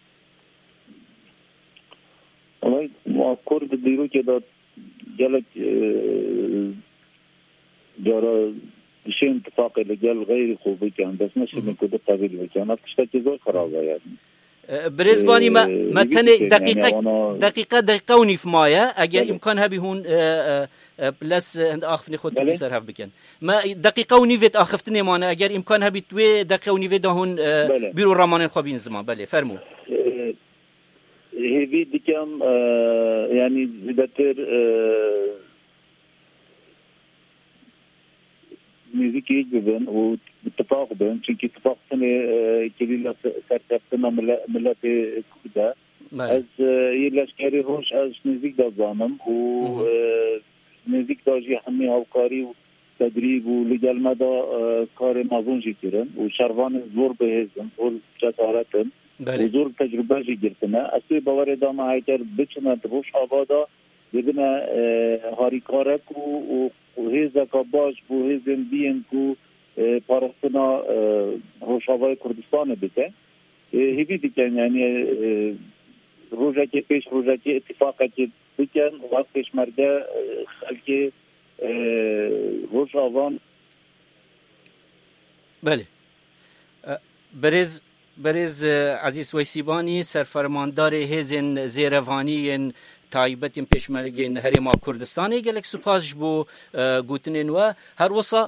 R: والله ما کرد دیرو که داد جلک جارا شيء اتفاق لجال غير خوبي كان بس مش من كده قبيل بكان أكشتا كذا خرابة يعني.
P: بريزباني ما ما تني دقيقة دقيقة دقيقة ونيف مايا أجر إمكان هبي هون بلس عند آخفني خود بيسر هف بكن ما دقيقة ونيفت آخفتني مانا أجر إمكان هبي توي دقيقة ونيفت ده هون بيرو رمان الخبين زمان بله فرمو
R: هذي دكان يعني بدتر نزيكي جبن واتفاق بين شيء اتفاق سنة كليلا سرتنا ملا ملا في كذا از يلاش كاري هوش از نزيك دا زانم و نزيك دا جي همي هاوكاري وتدريب ولجال مدى كاري مازون جي كيرن وشروان زور بهزن زور جسارتن وزور تجربة جي جرتنا اسوي باوري دا ما هايتر بچنا تبوش آبادا بدنا هاريكارك و وهذا كباش وهذا بين كو بارستنا روشاوای کردستان بته هیچی دیگه یعنی روزی که پیش روزی که اتفاقی که بکن وقتش مرده خالقی روشاوان
P: بله برز برز عزیز ویسیبانی سرفرماندار هزن زیروانی تایبەتین پێشمەرگەی هەرێما کوردستانی گەلێک سوپاش بۆ گوتنێن وە هەروەسا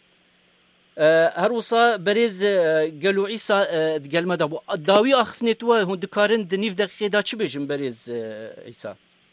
P: هەروەسا بەرێز گەل و عیسا گەلمەدا بۆ داوی ئاخفنێتوە هون دکارن دنیف دەقیقەدا چ بێژم بەرێز عیسا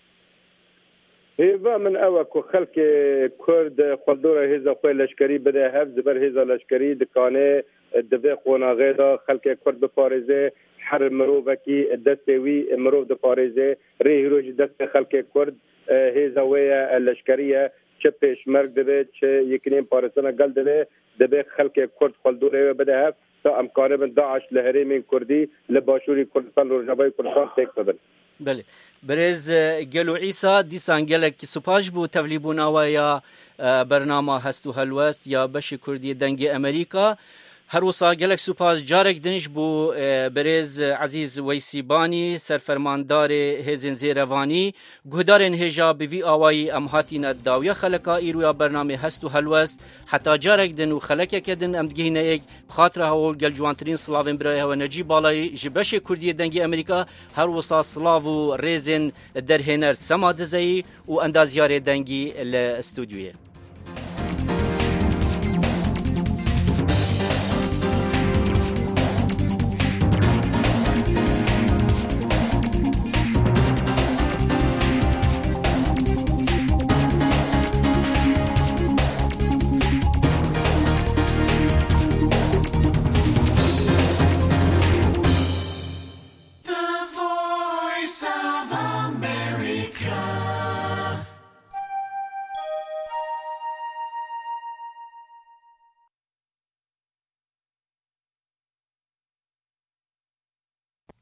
Q: هێڤا من ئەوە کو خەڵکی کورد خەڵدۆرە هێزە خۆی لەشکەری بدە هەف زبەر هێزە لەشکەری دکانێ دەبێ قۆناغێدا خەڵکی کورد بپارێزێ حر مروفكي الدستوي مروف دباريزي ريه روج دست خلق كرد هيزاوية الاشكرية شبش مرق دبي يكنين بارسنا قل دبي دبي خلق كرد خلدوري بدها تا امكانه من داعش لهريمين كردي لباشوري كردستان لرجابي كردستان تكتبن
P: بله برز گلو عیسا دیسان گلک سپاش بو تفلیبونا و یا برنامه هستو هلوست یا بشی کردی دنگ امریکا هروسا گلک سپاس جارک دنج بو برز عزیز ویسیبانی سرفرماندار هزن زیروانی گهدارن هجا بوی آوائی امهاتین داویه خلقا ایرویا برنامه هستو هلوست حتی جارک دن و خلقه کدن امدگهینه ایک بخاطر هاول گل جوانترین سلاوین برای هوا نجیب بالای جبش کردی دنگی امریکا هروسا سلاو و ریزن درهنر سما دزایی و اندازیار دنگی الاستودیویه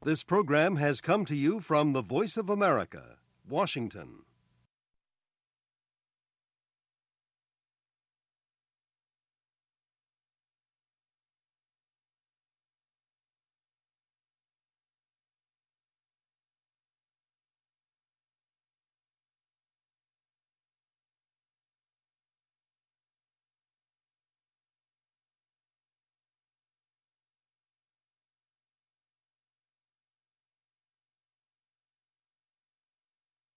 A: This program has come to you from the Voice of America, Washington.